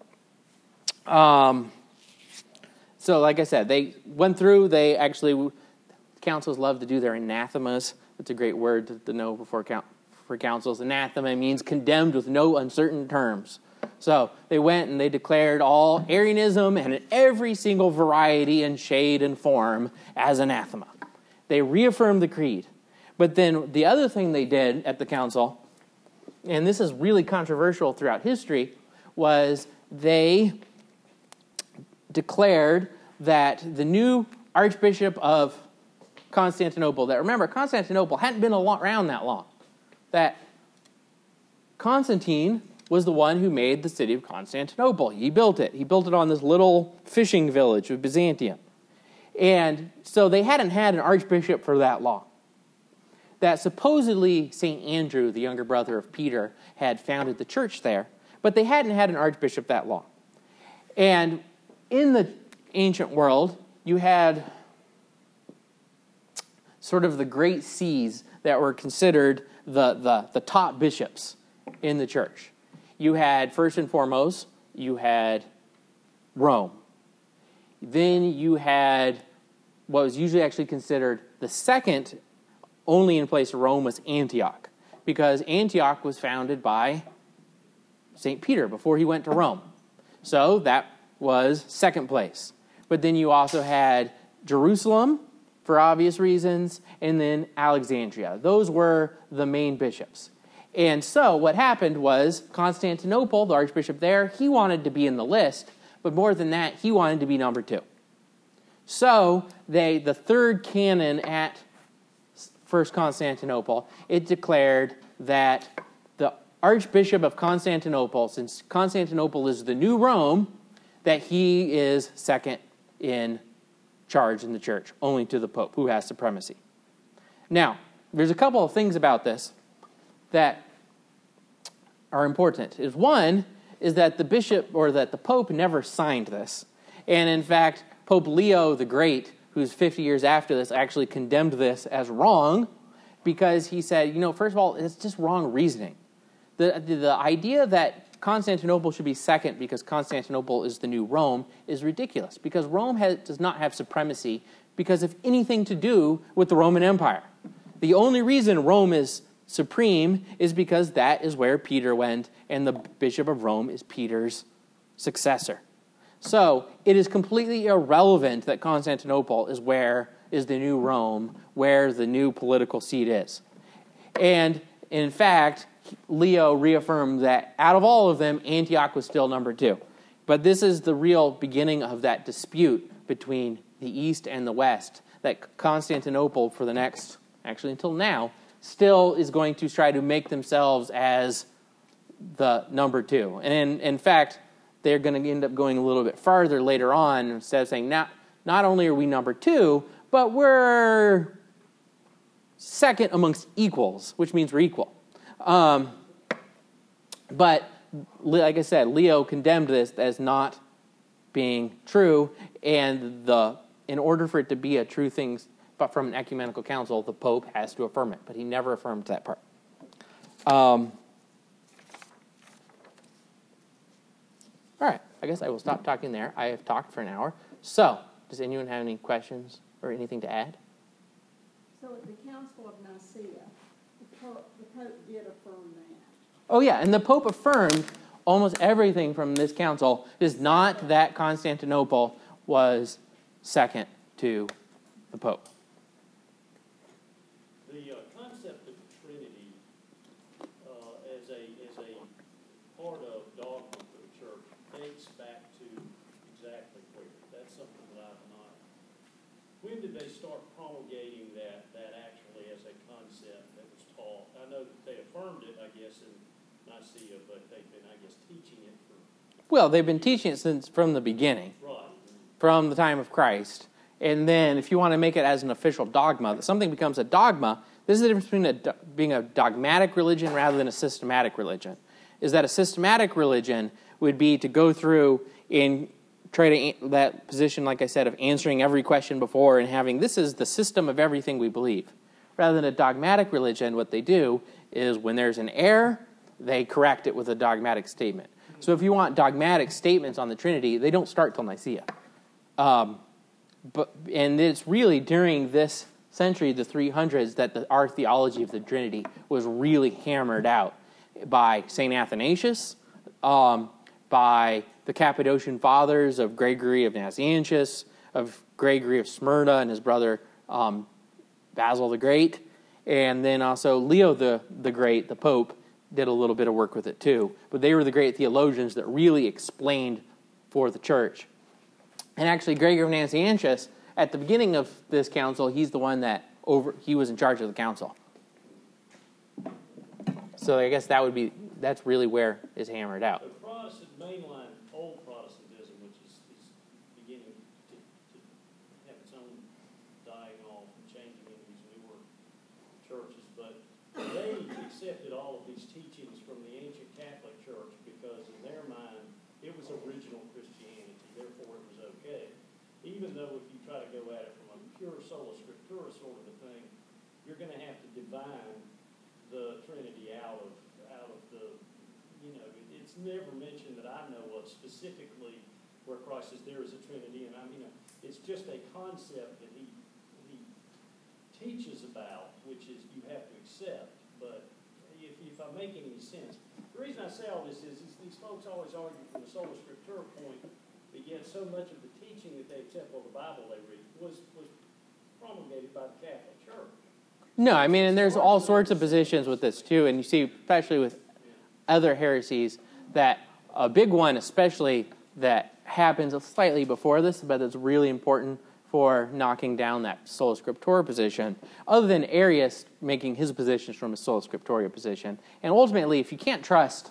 S1: Um, so, like I said, they went through, they actually, councils love to do their anathemas. That's a great word to, to know before for councils. Anathema means condemned with no uncertain terms. So they went and they declared all Arianism and every single variety and shade and form as anathema. They reaffirmed the creed. But then the other thing they did at the council, and this is really controversial throughout history, was they declared that the new Archbishop of Constantinople, that remember, Constantinople hadn't been around that long, that Constantine was the one who made the city of Constantinople. He built it. He built it on this little fishing village of Byzantium. And so they hadn't had an archbishop for that long. That supposedly Saint Andrew, the younger brother of Peter, had founded the church there, but they hadn't had an archbishop that long. And in the ancient world, you had sort of the great sees that were considered the, the, the top bishops in the church. You had, first and foremost, you had Rome. Then you had what was usually actually considered the second only in place of Rome was Antioch, because Antioch was founded by Saint Peter before he went to Rome. So that was second place. But then you also had Jerusalem, for obvious reasons, and then Alexandria. Those were the main bishops. And so what happened was Constantinople, the archbishop there, he wanted to be in the list, but more than that, he wanted to be number two. So they, the third canon at First Constantinople, it declared that the Archbishop of Constantinople, since Constantinople is the new Rome, that he is second in charge in the church, only to the Pope, who has supremacy. Now, there's a couple of things about this that are important. Is one is that the bishop, or that the Pope never signed this. And in fact, Pope Leo the Great, who's fifty years after this, actually condemned this as wrong, because he said, you know, first of all, it's just wrong reasoning. The, the, the idea that Constantinople should be second because Constantinople is the new Rome is ridiculous, because Rome has, does not have supremacy because of anything to do with the Roman Empire. The only reason Rome is supreme is because that is where Peter went, and the Bishop of Rome is Peter's successor. So it is completely irrelevant that Constantinople is where is the new Rome, where the new political seat is. And in fact, Leo reaffirmed that out of all of them, Antioch was still number two. But this is the real beginning of that dispute between the East and the West, that Constantinople for the next, actually until now, still is going to try to make themselves as the number two. And in, in fact, they're going to end up going a little bit farther later on, instead of saying, not, not only are we number two, but we're second amongst equals, which means we're equal. Um, but, like I said, Leo condemned this as not being true, and the in order for it to be a true thing, but from an ecumenical council, the Pope has to affirm it, but he never affirmed that part. Um, all right, I guess I will stop talking there. I have talked for an hour. So, does anyone have any questions or anything to add?
S2: So at the Council of Nicaea, the Pope, the Pope did affirm that.
S1: Oh, yeah, and the Pope affirmed almost everything from this council. It is not that Constantinople was second to the Pope.
S3: The uh, concept of the Trinity uh, as a as a part of dogma for the church dates back to exactly where. That's something that I've not. When did they start promulgating that that actually as a concept that was taught? I know that they affirmed it, I guess, in Nicaea, but they've been, I guess, teaching it for.
S1: Well, they've been teaching it since from the beginning,
S3: Right.
S1: from the time of Christ. And then if you want to make it as an official dogma, that something becomes a dogma, this is the difference between a, being a dogmatic religion rather than a systematic religion, is that a systematic religion would be to go through and try to, that position, like I said, of answering every question before and having, this is the system of everything we believe. Rather than a dogmatic religion, what they do is when there's an error, they correct it with a dogmatic statement. So if you want dogmatic statements on the Trinity, they don't start till Nicaea. Um, but and it's really during this century, the three hundreds, that the, our theology of the Trinity was really hammered out by Saint Athanasius, um, by the Cappadocian Fathers of Gregory of Nazianzus, of Gregory of Smyrna and his brother um, Basil the Great, and then also Leo the, the Great, the Pope, did a little bit of work with it too. But they were the great theologians that really explained for the church. And actually, Gregory of Nazianzus, at the beginning of this council, he's the one that over he was in charge of the council. So I guess that would be that's really where it's hammered out.
S3: The Protestant mainline, old Protestantism, which is, is beginning to, to have its own dying off and changing in these newer churches, but they accepted all of these teachings from the ancient Catholic Church because in their mind it was original Christianity, therefore it was okay. Even though if you try to go at it from a pure sola scriptura sort of a thing, you're going to have to divine the Trinity out of out of the, you know, it, it's never mentioned that I know of specifically where Christ says there is a Trinity, and I mean, it's just a concept that he he teaches about, which is you have to accept. But if, if I'm making any sense, the reason I say all this is, is these folks always argue from the sola scriptura point, but yet so much of the teaching that they accept, or the Bible they read, was was promulgated by the Catholic Church.
S1: No, I mean, and there's all sorts of positions with this too, and you see, especially with other heresies, that a big one, especially that happens slightly before this, but it's really important for knocking down that sola scriptura position, other than Arius making his positions from a sola scriptura position. And ultimately, if you can't trust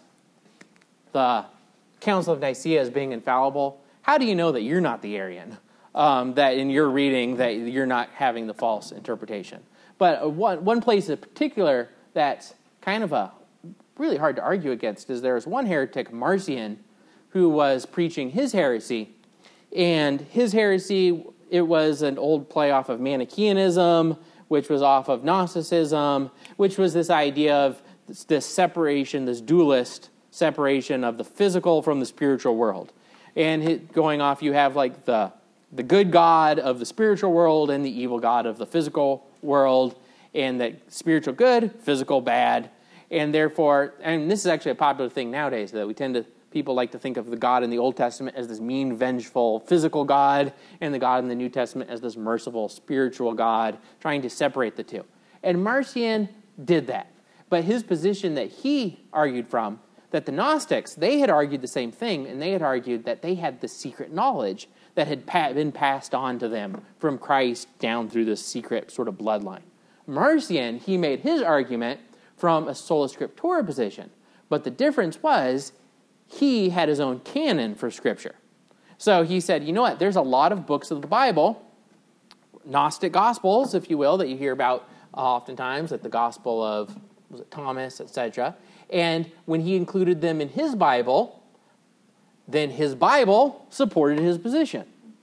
S1: the Council of Nicaea as being infallible, how do you know that you're not the Arian? Um, that in your reading, that you're not having the false interpretation. But one one place in particular that's kind of a really hard to argue against is there's one heretic, Marcion, who was preaching his heresy. And his heresy, it was an old play off of Manichaeanism, which was off of Gnosticism, which was this idea of this, this separation, this dualist separation of the physical from the spiritual world. And going off, you have like the the good God of the spiritual world and the evil God of the physical world, and that spiritual good, physical bad, and therefore, and this is actually a popular thing nowadays, that we tend to, people like to think of the God in the Old Testament as this mean, vengeful, physical God, and the God in the New Testament as this merciful, spiritual God, trying to separate the two. And Marcion did that. But his position that he argued from, that the Gnostics, they had argued the same thing, and they had argued that they had the secret knowledge that had been passed on to them from Christ down through this secret sort of bloodline. Marcion, he made his argument from a sola scriptura position. But the difference was, he had his own canon for Scripture. So he said, you know what, there's a lot of books of the Bible, Gnostic Gospels, if you will, that you hear about uh, oftentimes, like the Gospel of was it Thomas, et cetera. And when he included them in his Bible, then his Bible supported his position.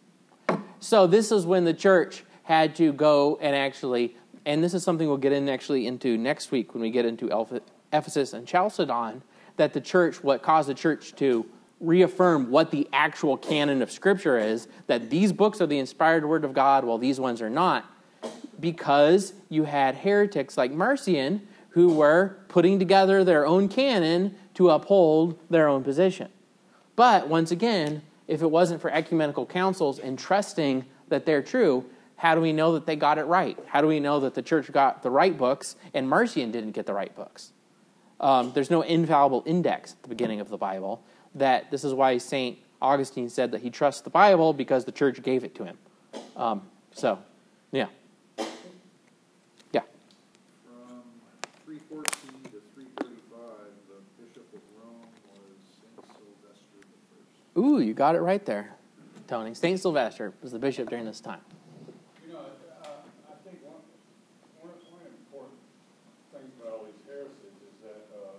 S1: So this is when the church had to go and actually, and this is something we'll get in actually into next week when we get into Ephesus and Chalcedon, that the church, what caused the church to reaffirm what the actual canon of Scripture is, that these books are the inspired Word of God, while these ones are not, because you had heretics like Marcion who were putting together their own canon to uphold their own position. But, once again, if it wasn't for ecumenical councils and trusting that they're true, how do we know that they got it right? How do we know that the church got the right books and Marcion didn't get the right books? Um, there's no infallible index at the beginning of the Bible. That this is why Saint Augustine said that he trusts the Bible, because the church gave it to him. Um, so, yeah. Yeah.
S4: From three fourteen to three thirty-five, the Bishop of Rome was Saint Sylvester the First.
S1: Ooh, you got it right there, Tony. Saint Sylvester was the bishop during this time.
S4: You know, uh, I think one, one, one important thing about all these heresies is that, uh,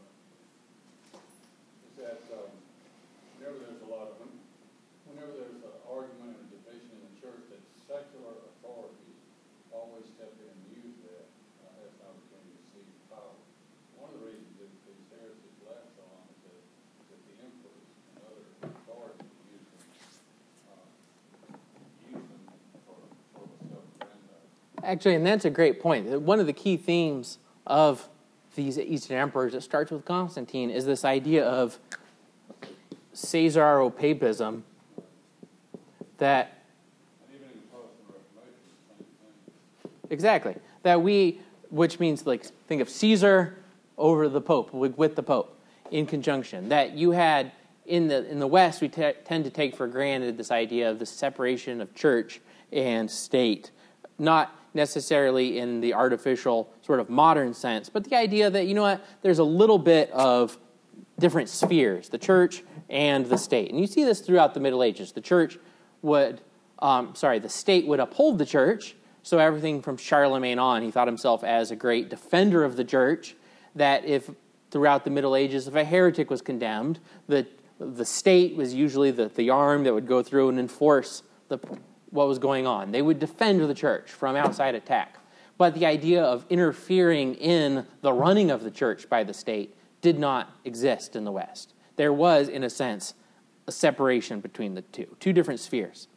S4: is that um, whenever there's a lot of, whenever there's an argument or division in the church, that secular authorities always step in and use that uh, as an opportunity to seize power. One of the reasons that these heresies last so long is that, that the emperors and other authorities use them, uh, use them for, for self-aggrandizement.
S1: Actually, and that's a great point. One of the key themes of these Eastern emperors, it starts with Constantine, is this idea of Caesaropapism, that
S4: And even in the Protestant Reformation, it's the same thing.
S1: exactly that we, which means like think of Caesar over the Pope, with, with the Pope in conjunction. That you had in the in the West, we t- tend to take for granted this idea of the separation of church and state, not necessarily in the artificial sort of modern sense, but the idea that, you know what, there's a little bit of different spheres, the church and the state. And you see this throughout the Middle Ages. The church would, um, sorry, the state would uphold the church. So everything from Charlemagne on, he thought himself as a great defender of the church, that if throughout the Middle Ages, if a heretic was condemned, the the state was usually the, the arm that would go through and enforce the what was going on. They would defend the church from outside attack. But the idea of interfering in the running of the church by the state did not exist in the West. There was, in a sense, a separation between the two, two different spheres.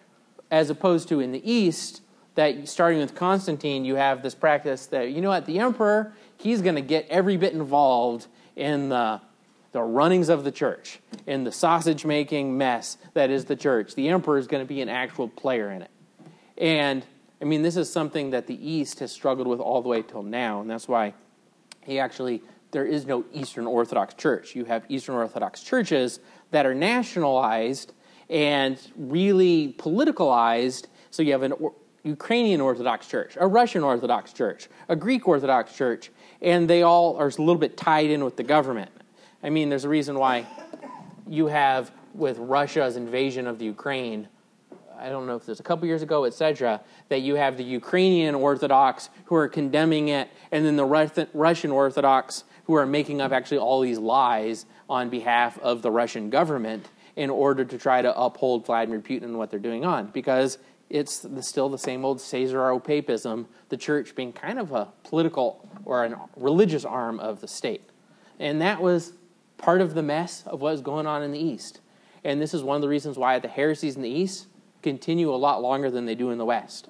S1: As opposed to in the East, that starting with Constantine, you have this practice that, you know what, the emperor, he's going to get every bit involved in the, the runnings of the church, in the sausage-making mess that is the church. The emperor is going to be an actual player in it. And, I mean, this is something that the East has struggled with all the way till now, and that's why he actually, there is no Eastern Orthodox Church. You have Eastern Orthodox churches that are nationalized and really politicalized. So you have an or- Ukrainian Orthodox Church, a Russian Orthodox Church, a Greek Orthodox Church, and they all are a little bit tied in with the government. I mean, there's a reason why you have, with Russia's invasion of the Ukraine, I don't know if there's a couple years ago, et cetera, that you have the Ukrainian Orthodox who are condemning it, and then the Russian Orthodox who are making up actually all these lies on behalf of the Russian government in order to try to uphold Vladimir Putin and what they're doing on. Because it's still the same old Caesaropapism, the church being kind of a political or a religious arm of the state. And that was part of the mess of what was going on in the East. And this is one of the reasons why the heresies in the East continue a lot longer than they do in the West.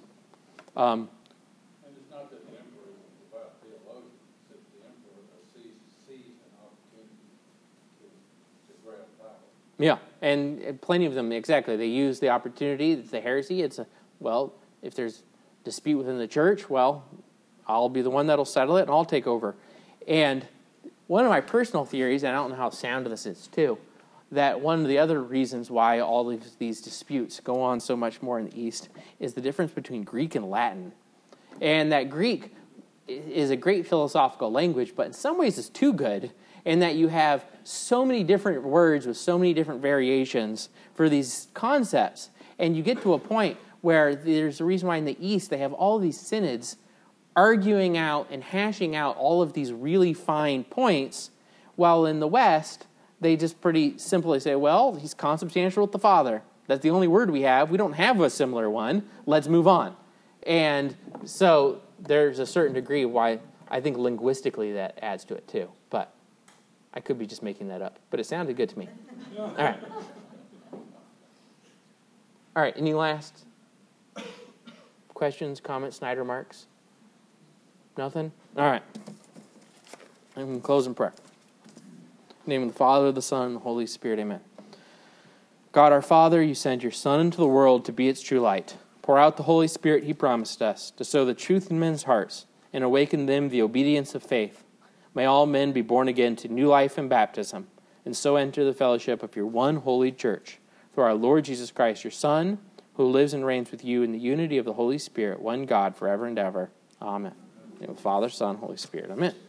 S1: Um,
S4: And it's not that the emperor is a devout theologian, it's that the emperor sees, sees an opportunity to, to grab power.
S1: yeah, and plenty of them, exactly. They use the opportunity, it's the heresy. It's, a, well, if there's dispute within the church, well, I'll be the one that'll settle it, and I'll take over. And one of my personal theories, and I don't know how sound this is too, that one of the other reasons why all of these disputes go on so much more in the East is the difference between Greek and Latin. And that Greek is a great philosophical language, but in some ways it's too good, in that you have so many different words with so many different variations for these concepts. And you get to a point where there's a reason why in the East they have all these synods arguing out and hashing out all of these really fine points, while in the West, they just pretty simply say, well, he's consubstantial with the Father. That's the only word we have. We don't have a similar one. Let's move on. And so there's a certain degree why I think linguistically that adds to it too, but I could be just making that up. But it sounded good to me. All right. All right, any last questions, comments, snide remarks? Nothing? All right. I'm going to close in prayer. In the name of the Father, the Son, and the Holy Spirit, amen. God our Father, you sent your Son into the world to be its true light. Pour out the Holy Spirit he promised us, to sow the truth in men's hearts, and awaken them the obedience of faith. May all men be born again to new life and baptism, and so enter the fellowship of your one holy church. Through our Lord Jesus Christ, your Son, who lives and reigns with you in the unity of the Holy Spirit, one God, forever and ever. Amen. In the name of the Father, Son, Holy Spirit. Amen.